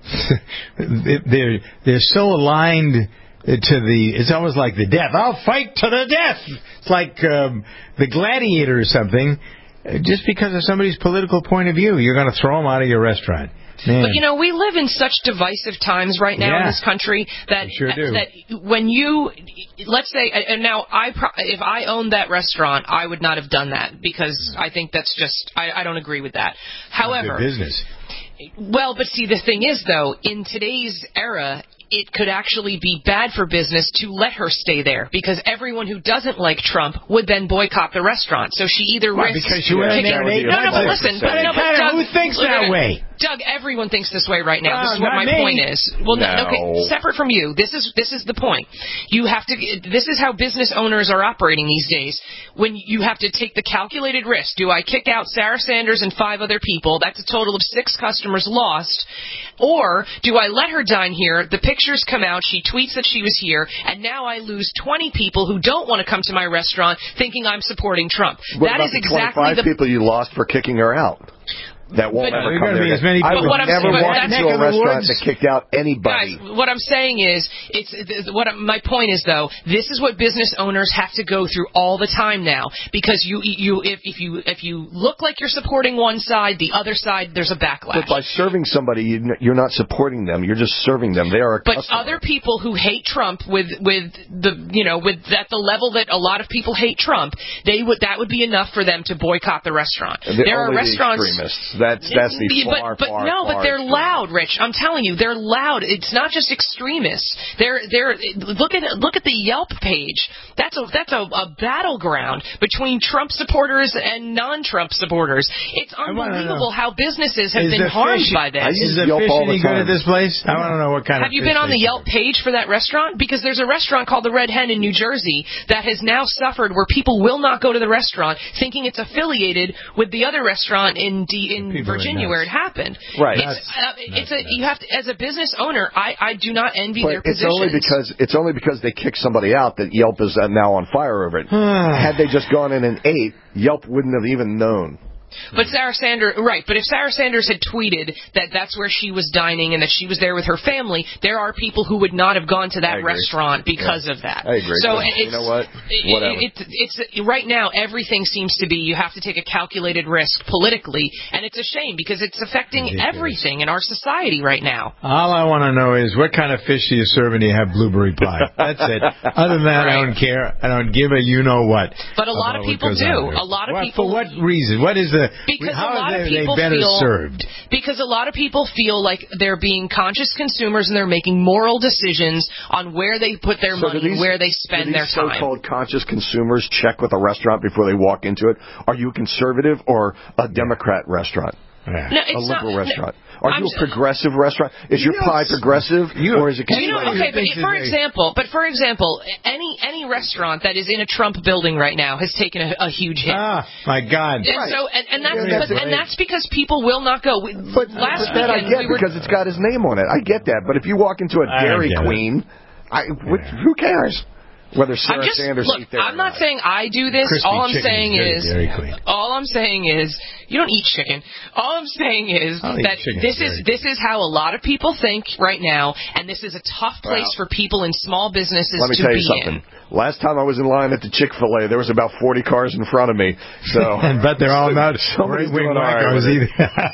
S2: they're they're so aligned to the? It's almost like the death. I'll fight to the death. It's like um, the Gladiator or something. Just because of somebody's political point of view, you're going to throw them out of your restaurant. Man.
S4: But, you know, we live in such divisive times right now
S2: Yeah.
S4: in this country that
S2: We sure do.
S4: that when you, let's say, and now I, pro- if I owned that restaurant, I would not have done that because I think that's just, I, I don't agree with that. However,
S2: Good business.
S4: well, but see, the thing is, though, in today's era, it could actually be bad for business to let her stay there because everyone who doesn't like Trump would then boycott the restaurant. So she either
S2: Well,
S4: risks
S2: because she went in there and ate
S4: no, no, but
S2: lunch.
S4: listen,
S2: But
S4: no, but
S2: Doug,
S4: Doug,
S2: who thinks
S4: look
S2: that
S4: at it.
S2: way?
S4: Doug, everyone thinks this way right now.
S2: No,
S4: this is what
S2: not
S4: my
S2: me.
S4: point is. Well, no.
S3: No.
S4: okay, separate from you. This is this is the point. You have to. This is how business owners are operating these days. When you have to take the calculated risk. Do I kick out Sarah Sanders and five other people? That's a total of six customers lost. Or do I let her dine here? The pictures come out. She tweets that she was here, and now I lose twenty people who don't want to come to my restaurant, thinking I'm supporting Trump.
S3: What
S4: that
S3: about
S4: is
S3: the
S4: exactly
S3: twenty-five
S4: the
S3: people you lost for kicking her out? That won't
S4: But-
S3: ever
S2: There
S3: come
S2: are gonna
S3: there
S2: be as
S3: again.
S2: many
S3: I
S2: people-
S3: would
S4: But what I'm
S3: never
S4: saying-
S3: walk
S4: but
S3: into
S2: neck
S3: a
S2: of the
S3: restaurant
S2: woods.
S3: that kicked out anybody.
S4: Guys, what I'm saying is, it's th- what my point is though. This is what business owners have to go through all the time now, because you you if, if you if you look like you're supporting one side, the other side there's a backlash.
S3: But by serving somebody, you- you're not supporting them. You're just serving them. They are a
S4: But
S3: customer.
S4: other people who hate Trump with with the you know with at the level that a lot of people hate Trump, they would that would be enough for them to boycott the restaurant.
S3: They're
S4: there are
S3: only the
S4: restaurants.
S3: extremists. That's that's the
S4: Yeah,
S3: far,
S4: but, but
S3: far,
S4: no,
S3: far
S4: but they're
S3: extreme.
S4: loud, Rich. I'm telling you, they're loud. It's not just extremists. They're they're look at look at the Yelp page. That's a that's a, a battleground between Trump supporters and non-Trump supporters. It's unbelievable how businesses have
S2: Is
S4: been
S2: the
S4: harmed
S2: fish-
S4: by this.
S2: Is the
S3: Yelp
S2: fish
S3: all the
S2: any good
S3: time.
S2: at this place? I want to know what kind
S4: Have
S2: of
S4: you
S2: fish
S4: been on
S2: they
S4: the Yelp page for that restaurant? Because there's a restaurant called the Red Hen in New Jersey that has now suffered where people will not go to the restaurant thinking it's affiliated with the other restaurant in D- in
S2: People are
S4: Virginia
S2: nuts.
S4: where it happened.
S3: Right.
S4: It's, uh, it's a you have to as a business owner. I, I do not envy
S3: But
S4: their
S3: it's
S4: positions.
S3: only because it's only because they kicked somebody out that Yelp is uh, now on fire over it. Had they just gone in and ate, Yelp wouldn't have even known.
S4: But Sarah Sanders, right, but if Sarah Sanders had tweeted that that's where she was dining and that she was there with her family, there are people who would not have gone to
S3: I
S4: that
S3: agree.
S4: restaurant because
S3: Yeah.
S4: of that.
S3: I agree.
S4: So
S3: But
S4: it's,
S3: you know what?
S4: it-
S3: Whatever.
S4: It, it, it's right now everything seems to be you have to take a calculated risk politically, and it's a shame because it's affecting
S2: Ridiculous.
S4: everything in our society right now.
S2: All I want to know is what kind of fish do you serve and do you have blueberry pie? That's it. Other than that, I don't care. I don't give a you know what.
S4: But a lot
S2: about
S4: of
S2: what
S4: people
S2: goes
S4: do.
S2: on there.
S4: A lot of
S2: What-
S4: people-
S2: For what reason? What is the?
S4: Because
S2: how
S4: a lot
S2: are
S4: of
S2: they,
S4: people
S2: they better
S4: feel
S2: served?
S4: because a lot of people feel like they're being conscious consumers and they're making moral decisions on where they put their
S3: So do
S4: money,
S3: these-
S4: where they
S3: do
S4: spend
S3: these
S4: their time.
S3: so-called conscious consumers check with a restaurant before they walk into it? Are you a conservative or a Democrat restaurant?
S4: No,
S3: a
S4: it's
S3: liberal
S4: not,
S3: restaurant.
S4: no,
S3: Are
S4: I'm
S3: you
S4: s-
S3: a progressive restaurant? Is your
S2: You
S3: pie
S2: know,
S3: progressive
S2: you-
S3: or is it?
S4: You know, okay, but
S2: thinks
S4: for
S2: that they-
S4: example, but for example, any any restaurant that is in a Trump building right now has taken a, a huge hit.
S2: Ah, my God.
S4: And so, and, and that's
S3: Yeah,
S4: because,
S3: that's
S4: and
S3: right.
S4: that's because people will not go. We,
S3: But,
S4: last
S3: but that I
S4: weekend
S3: get
S4: we were.
S3: because it's got his name on it. I get that. But if you walk into a
S2: I
S3: Dairy
S2: get it.
S3: Queen, I, what, who cares? Whether Sarah
S4: I'm just,
S3: Sanders
S4: look,
S3: eat there
S4: I'm
S3: or
S4: not, not saying I do this.
S2: Crispy
S4: all I'm
S2: chicken
S4: saying
S2: is,
S4: is,
S2: is
S4: all I'm saying is, you don't eat chicken. All I'm saying is
S2: I'll
S4: that this is this is how a lot of people think right now, and this is a tough place
S3: Wow.
S4: for people in small businesses
S3: Let me
S4: to
S3: tell
S4: be
S3: you something.
S4: in.
S3: Last time I was in line at the Chick-fil-A, there was about forty cars in front of me. So,
S2: but they're all not
S3: somebody's
S2: wing
S3: doing all right
S2: wackos
S3: with it.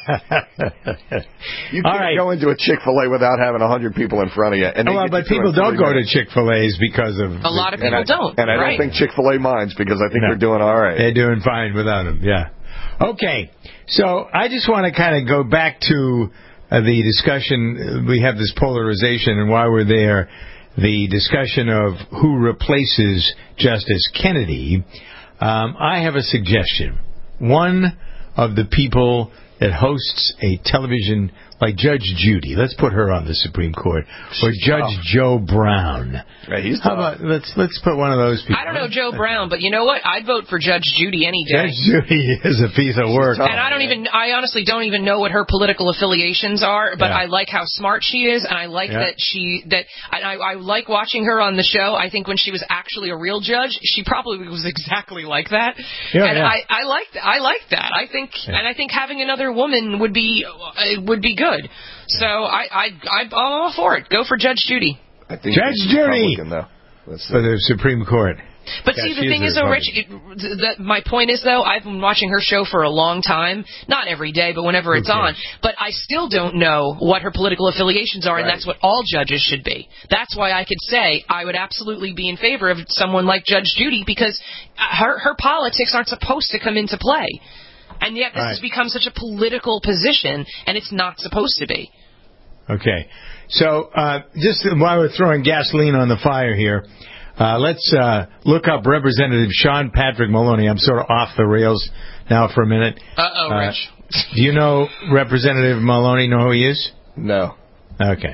S2: either.
S3: You
S2: All
S3: can't
S2: right.
S3: go into a Chick-fil-A without having a hundred people in front of you. And they
S2: well,
S3: get
S2: but
S3: you through
S2: people
S3: in
S2: don't
S3: three
S2: go
S3: minutes.
S2: to Chick-fil-A's because of...
S4: A lot of people
S3: and I,
S4: don't.
S3: And I
S4: right?
S3: don't think Chick-fil-A minds because I think
S2: No.
S3: they're doing all right.
S2: They're doing fine without them, yeah. Okay, so I just want to kind of go back to uh, the discussion. We have this polarization, and while we're there, the discussion of who replaces Justice Kennedy. Um, I have a suggestion. One of the people that hosts a television, like Judge Judy, let's put her on the Supreme Court, or Judge
S3: tough.
S2: Joe Brown.
S3: Yeah, he's
S2: How
S3: tough.
S2: about let's let's put one of those people.
S4: I don't know Joe Brown, but you know what? I'd vote for Judge Judy any day.
S2: Judge Judy is a piece of work.
S4: And I don't even, I honestly don't even know what her political affiliations are, but
S2: Yeah.
S4: I like how smart she is, and I like
S2: Yeah.
S4: that she, that, and I, I like watching her on the show. I think when she was actually a real judge, she probably was exactly like that.
S2: Yeah,
S4: and
S2: yeah.
S4: I, I like that. I like that. I think,
S2: Yeah.
S4: and I think having another woman would be, uh, would be good. So I, I, I, I'm all for it. Go for Judge Judy.
S3: I think
S2: Judge
S3: he's
S2: Judy!
S3: Republican, though. Let's see.
S2: For the Supreme Court.
S4: But
S2: Yeah,
S4: see, the
S2: she
S4: thing
S2: is
S4: is,
S2: a
S4: though, Rich,
S2: Republican.
S4: it, th- the, my point is, though, I've been watching her show for a long time. Not every day, but whenever it's
S2: Okay.
S4: on. But I still don't know what her political affiliations are, and
S3: Right.
S4: that's what all judges should be. That's why I could say I would absolutely be in favor of someone like Judge Judy, because her, her politics aren't supposed to come into play. And yet this
S2: Right.
S4: has become such a political position, and it's not supposed to be.
S2: Okay. So, uh, just while we're throwing gasoline on the fire here, uh, let's uh, look up Representative Sean Patrick Maloney. I'm sort of off the rails now for a minute.
S4: Uh-oh,
S2: Uh,
S4: Rich.
S2: Do you know Representative Maloney? Know who he is?
S3: No.
S2: Okay.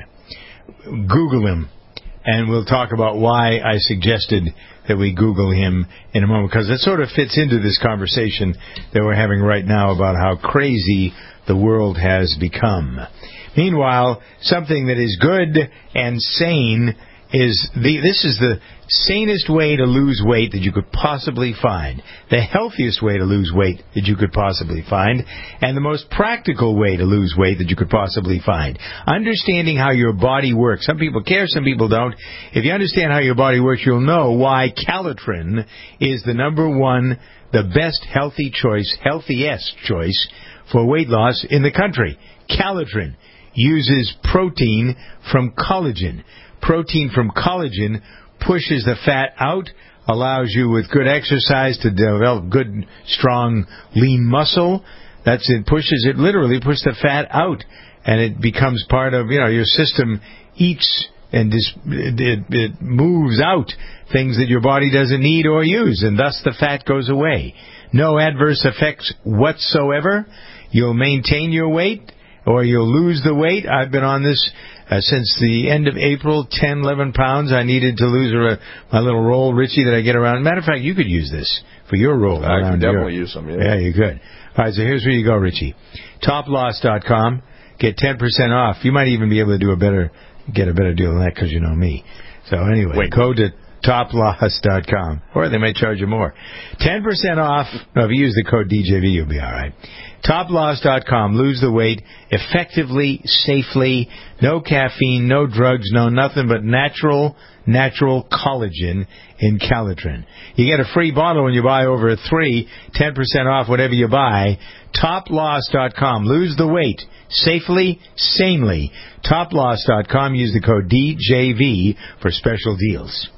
S2: Google him, and we'll talk about why I suggested that we Google him in a moment, because it sort of fits into this conversation that we're having right now about how crazy the world has become. Meanwhile, something that is good and sane is the this is the sanest way to lose weight that you could possibly find, the healthiest way to lose weight that you could possibly find, and the most practical way to lose weight that you could possibly find. Understanding how your body works. Some people care, some people don't. If you understand how your body works, you'll know why Calitrin is the number one, the best healthy choice, healthiest choice for weight loss in the country. Calitrin uses protein from collagen. Protein from collagen pushes the fat out, allows you with good exercise to develop good, strong, lean muscle. That's it. Pushes it literally pushes the fat out, and it becomes part of you know your system. Eats and dis, it, it moves out things that your body doesn't need or use, and thus the fat goes away. No adverse effects whatsoever. You'll maintain your weight, or you'll lose the weight. I've been on this uh, since the end of April, ten, eleven pounds. I needed to lose a, my little roll, Richie, that I get around. Matter of fact, you could use this for your roll.
S3: I
S2: around
S3: could definitely
S2: your,
S3: use some, yeah.
S2: Yeah, you could. All right, so here's where you go, Richie. top loss dot com. Get ten percent off. You might even be able to do a better, get a better deal than that because you know me. So anyway,
S3: Wait.
S2: go to top loss dot com, or they may charge you more. ten percent off. No, if you use the code D J V, you'll be all right. top loss dot com. Lose the weight effectively, safely. No caffeine, no drugs, no nothing but natural, natural collagen in Calitrin. You get a free bottle when you buy over three, ten percent off whatever you buy. top loss dot com. Lose the weight safely, sanely. top loss dot com. Use the code D J V for special deals.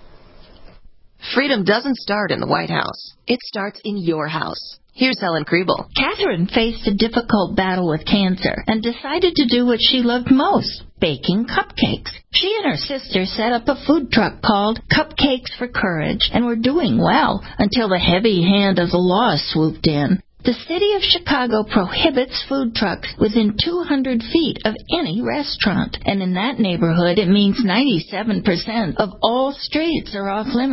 S5: Freedom doesn't start in the White House. It starts in your house. Here's Helen Kriebel.
S6: Catherine faced a difficult battle with cancer and decided to do what she loved most, baking cupcakes. She and her sister set up a food truck called Cupcakes for Courage and were doing well until the heavy hand of the law swooped in. The city of Chicago prohibits food trucks within two hundred feet of any restaurant, and in that neighborhood it means ninety-seven percent of all streets are off limits.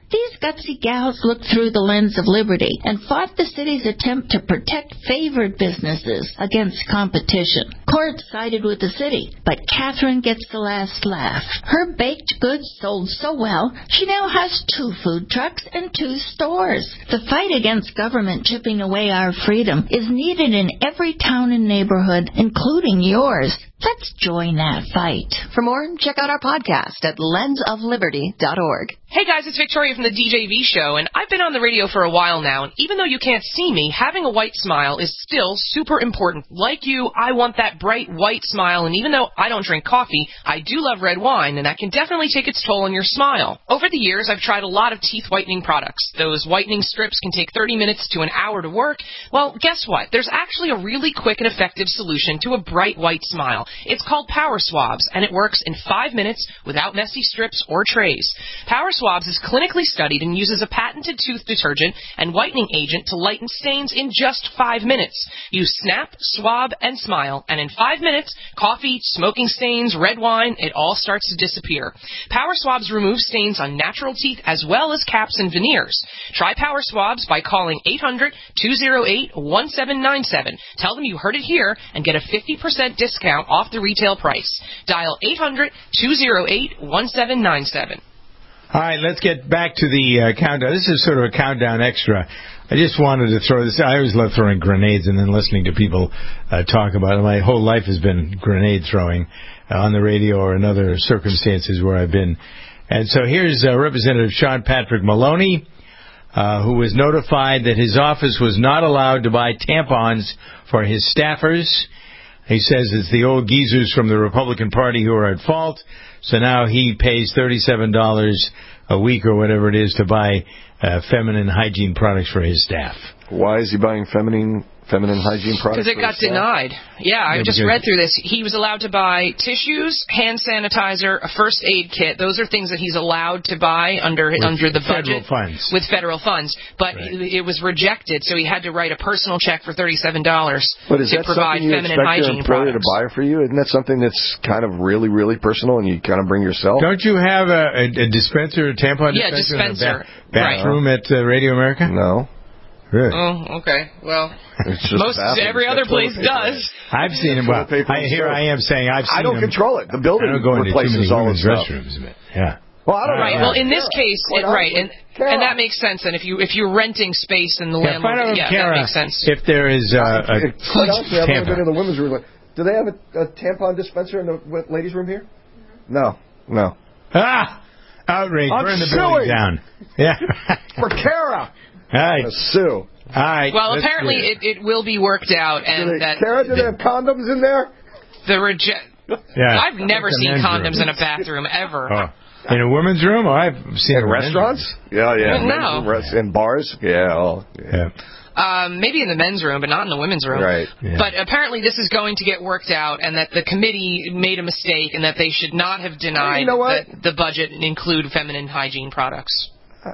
S6: These gutsy gals looked through the lens of liberty and fought the city's attempt to protect favored businesses against competition. Court sided with the city, but Catherine gets the last laugh. Her baked goods sold so well, she now has two food trucks and two stores. The fight against government chipping away our freedom is needed in every town and neighborhood, including yours. Let's join that fight.
S5: For more, check out our podcast at lens of liberty dot org.
S4: Hey guys, it's Victoria from the D J V Show, and I've been on the radio for a while now, and even though you can't see me, having a white smile is still super important. Like you, I want that bright white smile, and even though I don't drink coffee, I do love red wine, and that can definitely take its toll on your smile. Over the years, I've tried a lot of teeth whitening products. Those whitening strips can take thirty minutes to an hour to work. Well, guess what? There's actually a really quick and effective solution to a bright white smile. It's called Power Swabs, and it works in five minutes without messy strips or trays. Power Swabs is clinically studied and uses a patented tooth detergent and whitening agent to lighten stains in just five minutes. You snap, swab, and smile, and in five minutes, coffee, smoking stains, red wine, it all starts to disappear. Power Swabs remove stains on natural teeth as well as caps and veneers. Try Power Swabs by calling eight hundred, two oh eight, one seven nine seven. Tell them you heard it here and get a fifty percent discount off the retail price. Dial eight hundred, two oh eight, one seven nine seven.
S2: All right, let's get back to the uh, countdown. This is sort of a countdown extra. I just wanted to throw this. I always love throwing grenades and then listening to people uh, talk about it. My whole life has been grenade throwing uh, on the radio or in other circumstances where I've been. And so here's uh, Representative Sean Patrick Maloney, uh, who was notified that his office was not allowed to buy tampons for his staffers. He says it's the old geezers from the Republican Party who are at fault. So now he pays thirty-seven dollars a week or whatever it is to buy uh, feminine hygiene products for his staff.
S3: Why is he buying feminine feminine hygiene products?
S4: Because it got denied. Yeah, I
S2: Yeah,
S4: just
S2: because-
S4: read through this. He was allowed to buy tissues, hand sanitizer, a first aid kit. Those are things that he's allowed to buy under
S2: With
S4: under the
S2: federal
S4: budget
S2: funds.
S4: with federal funds. But it, it was rejected, so he had to write a personal check for thirty-seven dollars
S3: But is
S4: to
S3: that
S4: provide
S3: something you
S4: feminine
S3: expect your
S4: hygiene
S3: employer
S4: products.
S3: to buy for you? Isn't that something that's kind of really, really personal and you kind of bring yourself?
S2: Don't you have a, a, a dispenser, a tampon
S4: Yeah,
S2: dispenser, in the
S4: dispenser.
S2: ba- bathroom at uh, Radio America?
S3: No.
S2: Really?
S4: Oh, okay. Well,
S3: just
S4: most
S3: bathroom.
S4: every
S3: It's
S4: other
S3: got toilet
S4: place
S3: paper in
S4: does.
S2: I've seen him. Well,
S3: Toilet paper
S2: I,
S3: and
S2: here
S3: soap.
S2: I am saying I've seen
S3: I don't
S2: him.
S3: control it. The building
S2: I don't go into too
S3: replaces
S2: many
S3: all
S2: women's
S3: the stuff.
S2: restrooms. But, yeah.
S3: Well, I don't
S4: Right.
S3: know.
S4: Well, in this case, it, right, and and that makes sense. And if you if you're renting space and the
S2: Yeah, find out
S4: landlord,
S2: from
S4: yeah,
S2: Kara
S4: that makes sense.
S2: if there is uh, a
S3: Quite honestly, I've never been in
S2: tampon.
S3: the women's room. Do they have a, a tampon dispenser in the w- ladies' room here? No. No.
S2: Ah! Outrage.
S3: I'm
S2: Burn the
S3: suing.
S2: building down. Yeah.
S3: For Kara.
S2: All right.
S3: Sue.
S2: All right.
S4: Well,
S2: let's
S4: apparently
S2: do it.
S4: it, it will be worked out,
S3: Do
S4: and
S3: they,
S4: that
S3: Kara, do they have condoms in there?
S4: the reject.
S2: Yeah.
S4: I've never
S2: Like a
S4: seen
S2: men's
S4: condoms
S2: room.
S4: in a bathroom ever.
S2: Oh. In a women's room? Oh, I've seen
S3: In
S2: it
S3: restaurants? Yeah, yeah.
S4: Well,
S3: men's
S4: no.
S3: room, res- in bars? Yeah. Oh, yeah.
S2: Yeah.
S4: Um, maybe in the men's room, but not in the women's room.
S3: Right.
S2: Yeah.
S4: But apparently this is going to get worked out, and that the committee made a mistake, and that they should not have denied
S3: You know what?
S4: that the budget include feminine hygiene products.
S3: Uh,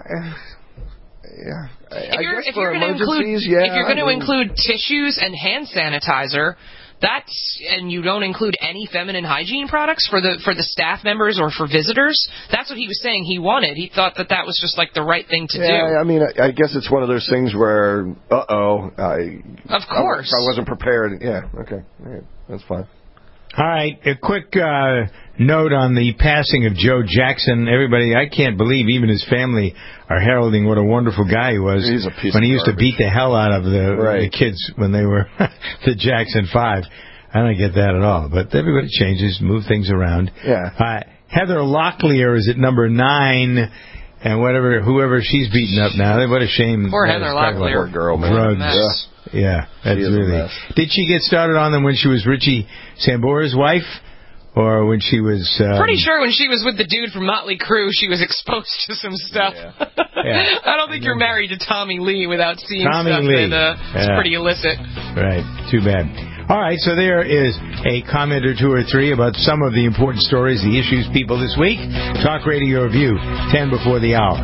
S3: yeah. I,
S4: If
S3: I
S4: you're,
S3: guess
S4: if
S3: for
S4: you're going to include,
S3: emergencies, yeah.
S4: if you're going to
S3: I mean,
S4: include tissues and hand sanitizer, that's and you don't include any feminine hygiene products for the for the staff members or for visitors. That's what he was saying he wanted. He thought that that was just like the right thing to do.
S3: Yeah, I mean, I, I guess it's one of those things where, uh-oh, I...
S4: Of course.
S3: I, I wasn't prepared. Yeah, okay. All right, that's fine.
S2: All right, a quick uh, note on the passing of Joe Jackson. Everybody, I can't believe even his family are heralding what a wonderful guy he was.
S3: He's a piece
S2: when
S3: of
S2: he used
S3: garbage.
S2: to beat the hell out of the,
S3: Right.
S2: the kids when they were the Jackson Five. I don't get that at all. But everybody changes, move things around.
S3: Yeah.
S2: Uh, Heather Locklear is at number nine, and whatever whoever she's beating up now. What a shame.
S4: Poor
S2: That
S4: Heather
S2: is probably
S4: Locklear.
S3: Poor girl, man.
S2: Drugs.
S4: Mess.
S2: Yeah, that's
S3: She is a
S2: really.
S3: mess.
S2: Did she get started on them when she was Richie Sambora's wife, or when she was? Um,
S4: Pretty sure when she was with the dude from Motley Crue, she was exposed to some stuff.
S2: Yeah.
S4: I don't think you're married to Tommy Lee without seeing
S2: Tommy
S4: stuff
S2: Lee.
S4: that uh, is
S2: Yeah.
S4: pretty illicit.
S2: Right. Too bad. All right. So there is a comment or two or three about some of the important stories, the issues, people this week. Talk Radio Review, ten before the hour.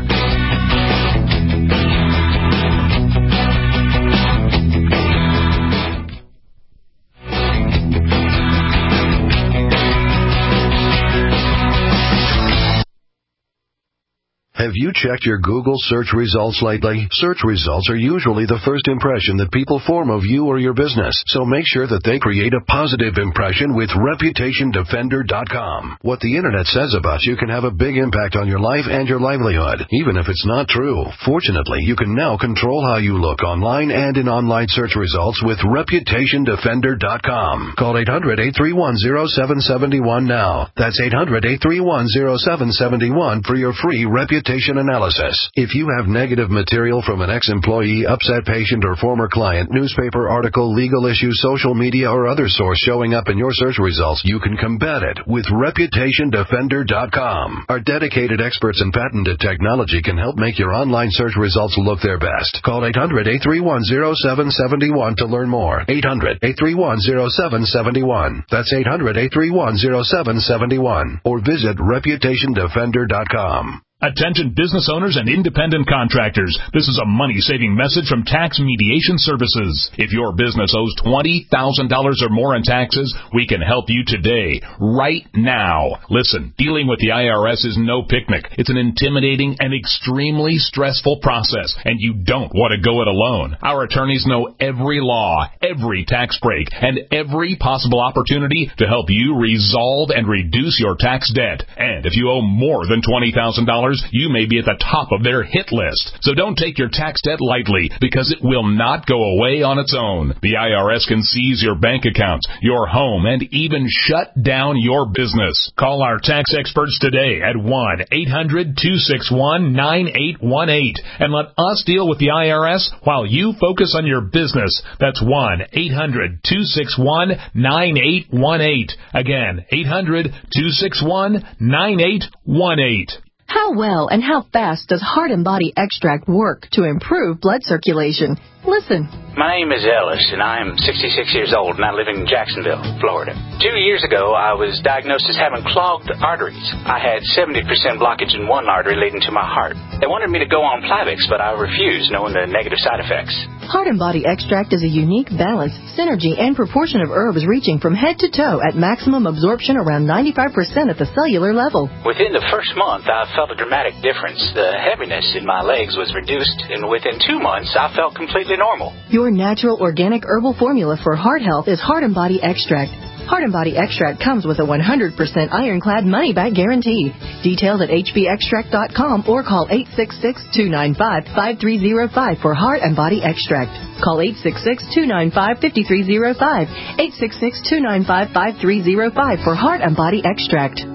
S7: Have you checked your Google search results lately? Search results are usually the first impression that people form of you or your business, so make sure that they create a positive impression with Reputation Defender dot com. What the internet says about you can have a big impact on your life and your livelihood, even if it's not true. Fortunately, you can now control how you look online and in online search results with Reputation Defender dot com. Call eight hundred, eight three one, zero seven seven one now. That's eight hundred, eight three one, zero seven seven one for your free reputation analysis. If you have negative material from an ex-employee, upset patient, or former client, newspaper article, legal issue, social media, or other source showing up in your search results, you can combat it with Reputation Defender dot com. Our dedicated experts in patented technology can help make your online search results look their best. Call eight hundred, eight three one, zero seven seven one to learn more. eight hundred, eight three one, zero seven seven one. That's eight hundred, eight three one, zero seven seven one. Or visit Reputation Defender dot com.
S9: Attention business owners and independent contractors. This is a money-saving message from Tax Mediation Services. If your business owes twenty thousand dollars or more in taxes, we can help you today, right now. Listen, dealing with the I R S is no picnic. It's an intimidating and extremely stressful process, and you don't want to go it alone. Our attorneys know every law, every tax break, and every possible opportunity to help you resolve and reduce your tax debt. And if you owe more than twenty thousand dollars, you may be at the top of their hit list. So don't take your tax debt lightly, because it will not go away on its own. The I R S can seize your bank accounts, your home, and even shut down your business. Call our tax experts today at one eight hundred, two six one, nine eight one eight and let us deal with the I R S while you focus on your business. That's one eight hundred, two six one, nine eight one eight. Again, eight hundred, two six one, nine eight one eight.
S20: How well and how fast does Heart and Body Extract work to improve blood circulation? Listen.
S16: My name is Ellis, and I am sixty-six years old, and I live in Jacksonville, Florida. Two years ago, I was diagnosed as having clogged arteries. I had seventy percent blockage in one artery leading to my heart. They wanted me to go on Plavix, but I refused, knowing the negative side effects.
S20: Heart and Body Extract is a unique balance, synergy, and proportion of herbs reaching from head to toe at maximum absorption around ninety-five percent at the cellular level.
S16: Within the first month, I felt a dramatic difference. The heaviness in my legs was reduced, and within two months, I felt completely normal.
S20: Your natural organic herbal formula for heart health is Heart and Body Extract. Heart and Body Extract comes with a one hundred percent ironclad money-back guarantee. Details at H B extract dot com or call eight six six, two nine five, five three zero five for Heart and Body Extract. Call eight six six, two nine five, five three zero five, eight six six, two nine five, five three zero five for Heart and Body Extract.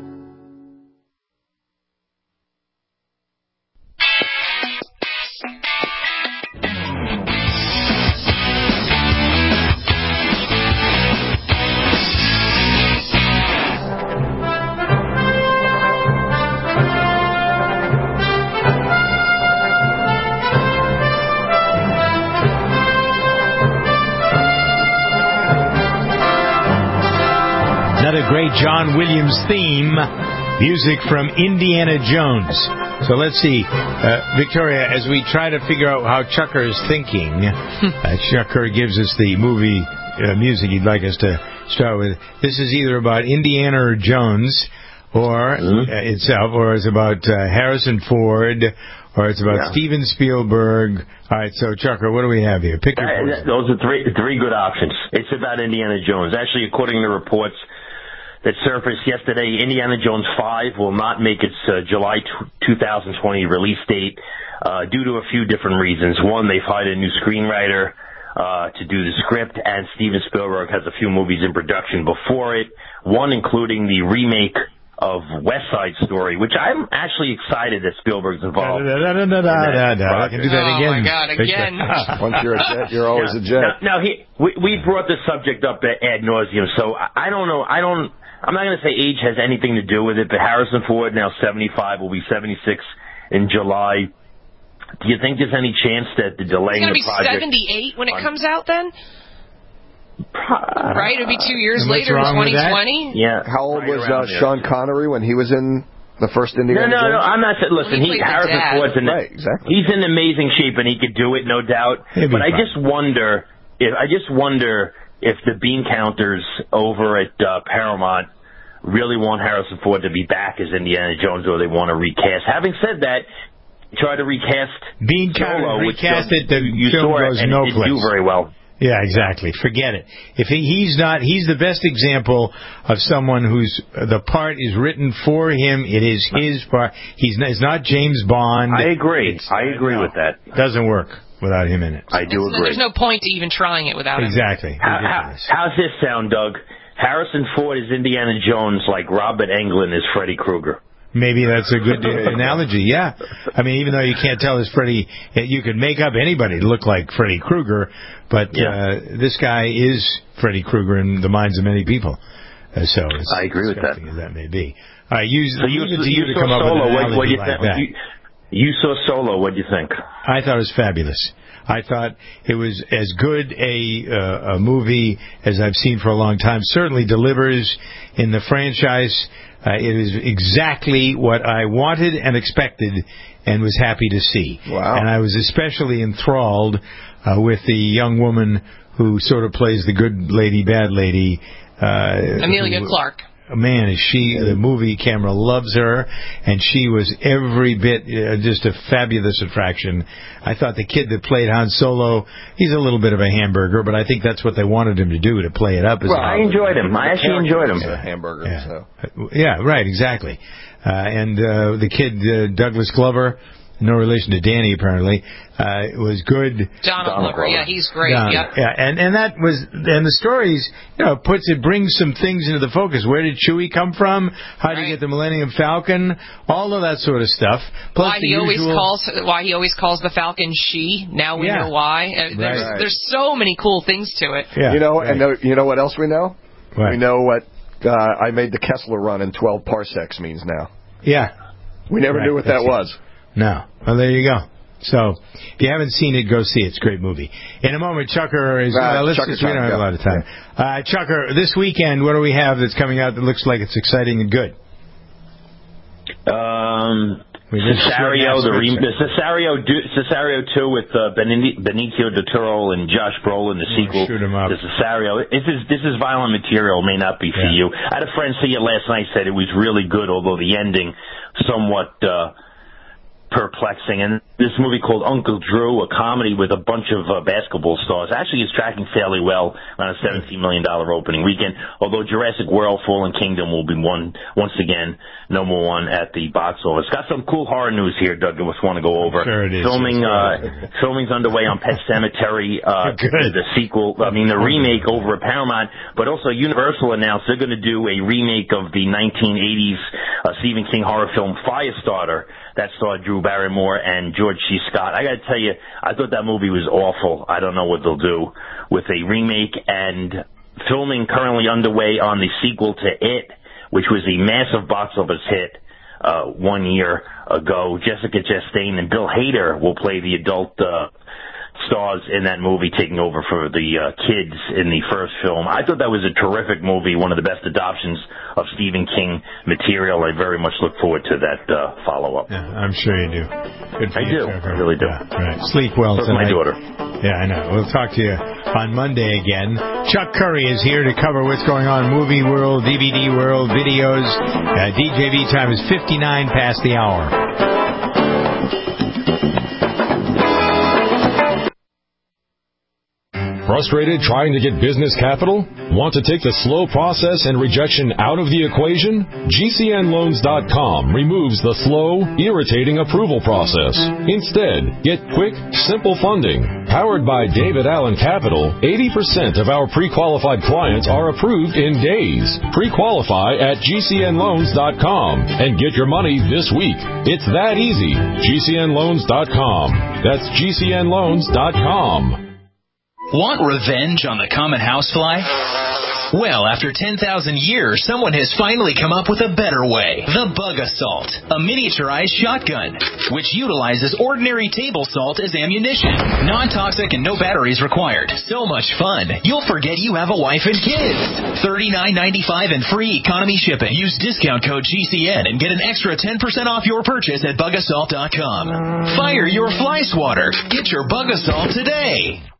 S2: Great John Williams theme, music from Indiana Jones. So let's see, uh, Victoria, as we try to figure out how Chucker is thinking, uh, Chucker gives us the movie uh, music he'd like us to start with. This is either about Indiana or Jones, or mm-hmm. uh, itself, or it's about uh, Harrison Ford, or it's about yeah. Steven Spielberg. All right, so Chucker, what do we have here? Pick your
S24: uh, Those are three three good options. It's about Indiana Jones. Actually, according to reports that surfaced yesterday, Indiana Jones five will not make its uh, July two thousand twenty release date uh, due to a few different reasons. One, they've hired a new screenwriter uh, to do the script, and Steven Spielberg has a few movies in production before it, one including the remake of West Side Story, which I'm actually excited that Spielberg's involved.
S2: Da, da, da, da, da, da. I can do that
S4: oh
S2: again.
S4: Oh, my God, again.
S3: Once you're a jet, you're always
S24: now,
S3: a jet.
S24: Now, now he, we, we brought this subject up ad, ad nauseum, so I, I don't know. I don't... I'm not going to say age has anything to do with it, but Harrison Ford, now seventy-five, will be seventy-six in July. Do you think there's any chance that the delaying the project...
S4: It's going to be seventy-eight when it comes out, then? Right? It'll be two years
S2: and
S4: later in twenty twenty?
S24: Yeah.
S3: How old
S24: right
S3: was uh,
S24: there.
S3: Sean Connery when he was in the first Indiana
S24: No, no,
S3: Jones?
S24: no, I'm not saying... Listen,
S4: Well, he
S24: he, Harrison Ford's in...
S3: Right, exactly.
S24: He's in amazing shape, and he could do it, no doubt. But I just wonder... if I just wonder... if the bean counters over at uh, Paramount really want Harrison Ford to be back as Indiana Jones, or they want to recast. Having said that, try to recast
S2: Being
S24: Solo,
S2: recast
S24: which,
S2: it, the
S24: you
S2: film
S24: saw
S2: goes
S24: it, and
S2: no
S24: it
S2: place.
S24: didn't do very well.
S2: Yeah, exactly. Forget it. If he, he's not, he's the best example of someone whose the part is written for him. It is his part. He's not, it's not James Bond.
S24: I agree.
S2: It's,
S24: I agree
S2: no,
S24: with that.
S2: Doesn't work without him in it.
S24: I do
S4: It's-
S24: agree.
S4: There's no point to even trying it without him.
S2: Exactly.
S24: How, how, how's this sound, Doug? Harrison Ford is Indiana Jones like Robert Englund is Freddy Krueger.
S2: Maybe that's a good analogy, yeah. I mean, even though you can't tell it's Freddy, you could make up anybody to look like Freddy Krueger, but
S24: Yeah.
S2: uh, this guy is Freddy Krueger in the minds of many people. Uh, so it's
S24: I agree with that.
S2: disgusting as that may be. All right, use,
S24: So you,
S2: leave it to
S24: you
S2: you to
S24: saw
S2: come up
S24: Solo.
S2: with an
S24: What,
S2: analogy
S24: what do you
S2: like
S24: think?
S2: that.
S24: You, you saw Solo. What do you think?
S2: I thought it was fabulous. I thought it was as good a, uh, a movie as I've seen for a long time. Certainly delivers in the franchise. Uh, it is exactly what I wanted and expected and was happy to see.
S3: Wow.
S2: And I was especially enthralled uh, with the young woman who sort of plays the good lady, bad lady. Uh,
S4: Amelia
S2: who,
S4: Clark.
S2: Man, is she, the movie camera loves her, and she was every bit uh, just a fabulous attraction. I thought the kid that played Han Solo, he's a little bit of a hamburger, but I think that's what they wanted him to do, to play it up. As
S24: Well,
S2: a
S24: I enjoyed him. I actually enjoyed him.
S3: A hamburger.
S2: Yeah.
S3: So.
S2: Yeah, right, exactly. Uh, and uh, the kid, uh, Douglas Glover, no relation to Danny apparently, uh, was good.
S4: Donald Glover, yeah, he's great.
S2: Don,
S4: Yeah.
S2: yeah, and and that was, and the stories, you know, puts it brings some things into the focus. Where did Chewie come from? How did he get the Millennium Falcon? All of that sort of stuff. Plus
S4: Why
S2: the
S4: he always
S2: usual,
S4: calls why he always calls the Falcon she. Now we
S2: Yeah.
S4: know why. Uh, There's
S3: Right.
S4: there's so many cool things to it.
S2: Yeah,
S3: you know,
S2: right.
S3: and know, you know what else we know?
S2: What?
S3: We know what uh, I made the Kessler run in twelve parsecs means now.
S2: Yeah.
S3: We never
S2: Right,
S3: knew what
S2: that's
S3: that
S2: it.
S3: was.
S2: No. Well, there you go. So, if you haven't seen it, go see it. It's a great movie. In a moment, Chucker is...
S3: Uh,
S2: well, let's
S3: Chucker
S2: just, we don't
S3: time,
S2: have a
S3: yeah.
S2: lot of time. Uh, Chucker, this weekend, what do we have that's coming out that looks like it's exciting and good?
S24: Um,
S2: We just
S24: Cesario, the,
S2: showed
S24: re-
S2: that
S24: the Cesario, du- Cesario two with uh, Beni- Benicio del Toro and Josh Brolin, the sequel.
S2: shoot 'em up.
S24: The Cesario. This is this is violent material. May not be for
S2: Yeah.
S24: you. I had a friend see it last night. Said it was really good, although the ending somewhat. Uh, perplexing. And this movie called Uncle Drew, a comedy with a bunch of uh, basketball stars, actually is tracking fairly well on a seventeen million dollars opening weekend, although Jurassic World Fallen Kingdom will be one once again number one at the box office. Got some cool horror news here, Doug, I just want to go over.
S2: Sure it is.
S24: Filming, uh, filming's underway on Pet Cemetery, uh, the sequel, I mean the remake over at Paramount, but also Universal announced they're going to do a remake of the nineteen eighties uh, Stephen King horror film Firestarter. That starred Drew Barrymore and George C. Scott. I got to tell you, I thought that movie was awful. I don't know what they'll do with a remake, and filming currently underway on the sequel to It, which was a massive box office hit uh, one year ago. Jessica Chastain and Bill Hader will play the adult uh, stars in that movie, taking over for the uh, kids in the first film. I thought that was a terrific movie, one of the best adoptions of Stephen King material. I very much look forward to that uh, follow-up.
S2: Yeah, I'm sure you do. Good for
S24: I
S2: you,
S24: do.
S2: Chucker.
S24: I really do.
S2: Yeah, right. Sleep well
S24: So
S2: tonight.
S24: my daughter.
S2: Yeah, I know. We'll talk to you on Monday again. Chuck Curry is here to cover what's going on in movie world, D V D world, videos. Uh, D J V time is fifty-nine past the hour.
S21: Frustrated trying to get business capital? Want to take the slow process and rejection out of the equation? G C N Loans dot com removes the slow, irritating approval process. Instead, get quick, simple funding. Powered by David Allen Capital, eighty percent of our pre-qualified clients are approved in days. Pre-qualify at G C N Loans dot com and get your money this week. It's that easy. G C N Loans dot com. That's G C N Loans dot com.
S1: Want revenge on the common housefly? Well, after ten thousand years, someone has finally come up with a better way. The Bug Assault, a miniaturized shotgun, which utilizes ordinary table salt as ammunition. Non-toxic and no batteries required. So much fun, you'll forget you have a wife and kids. thirty-nine ninety-five and free economy shipping. Use discount code G C N and get an extra ten percent off your purchase at Bug Assault dot com. Fire your fly swatter. Get your Bug Assault today.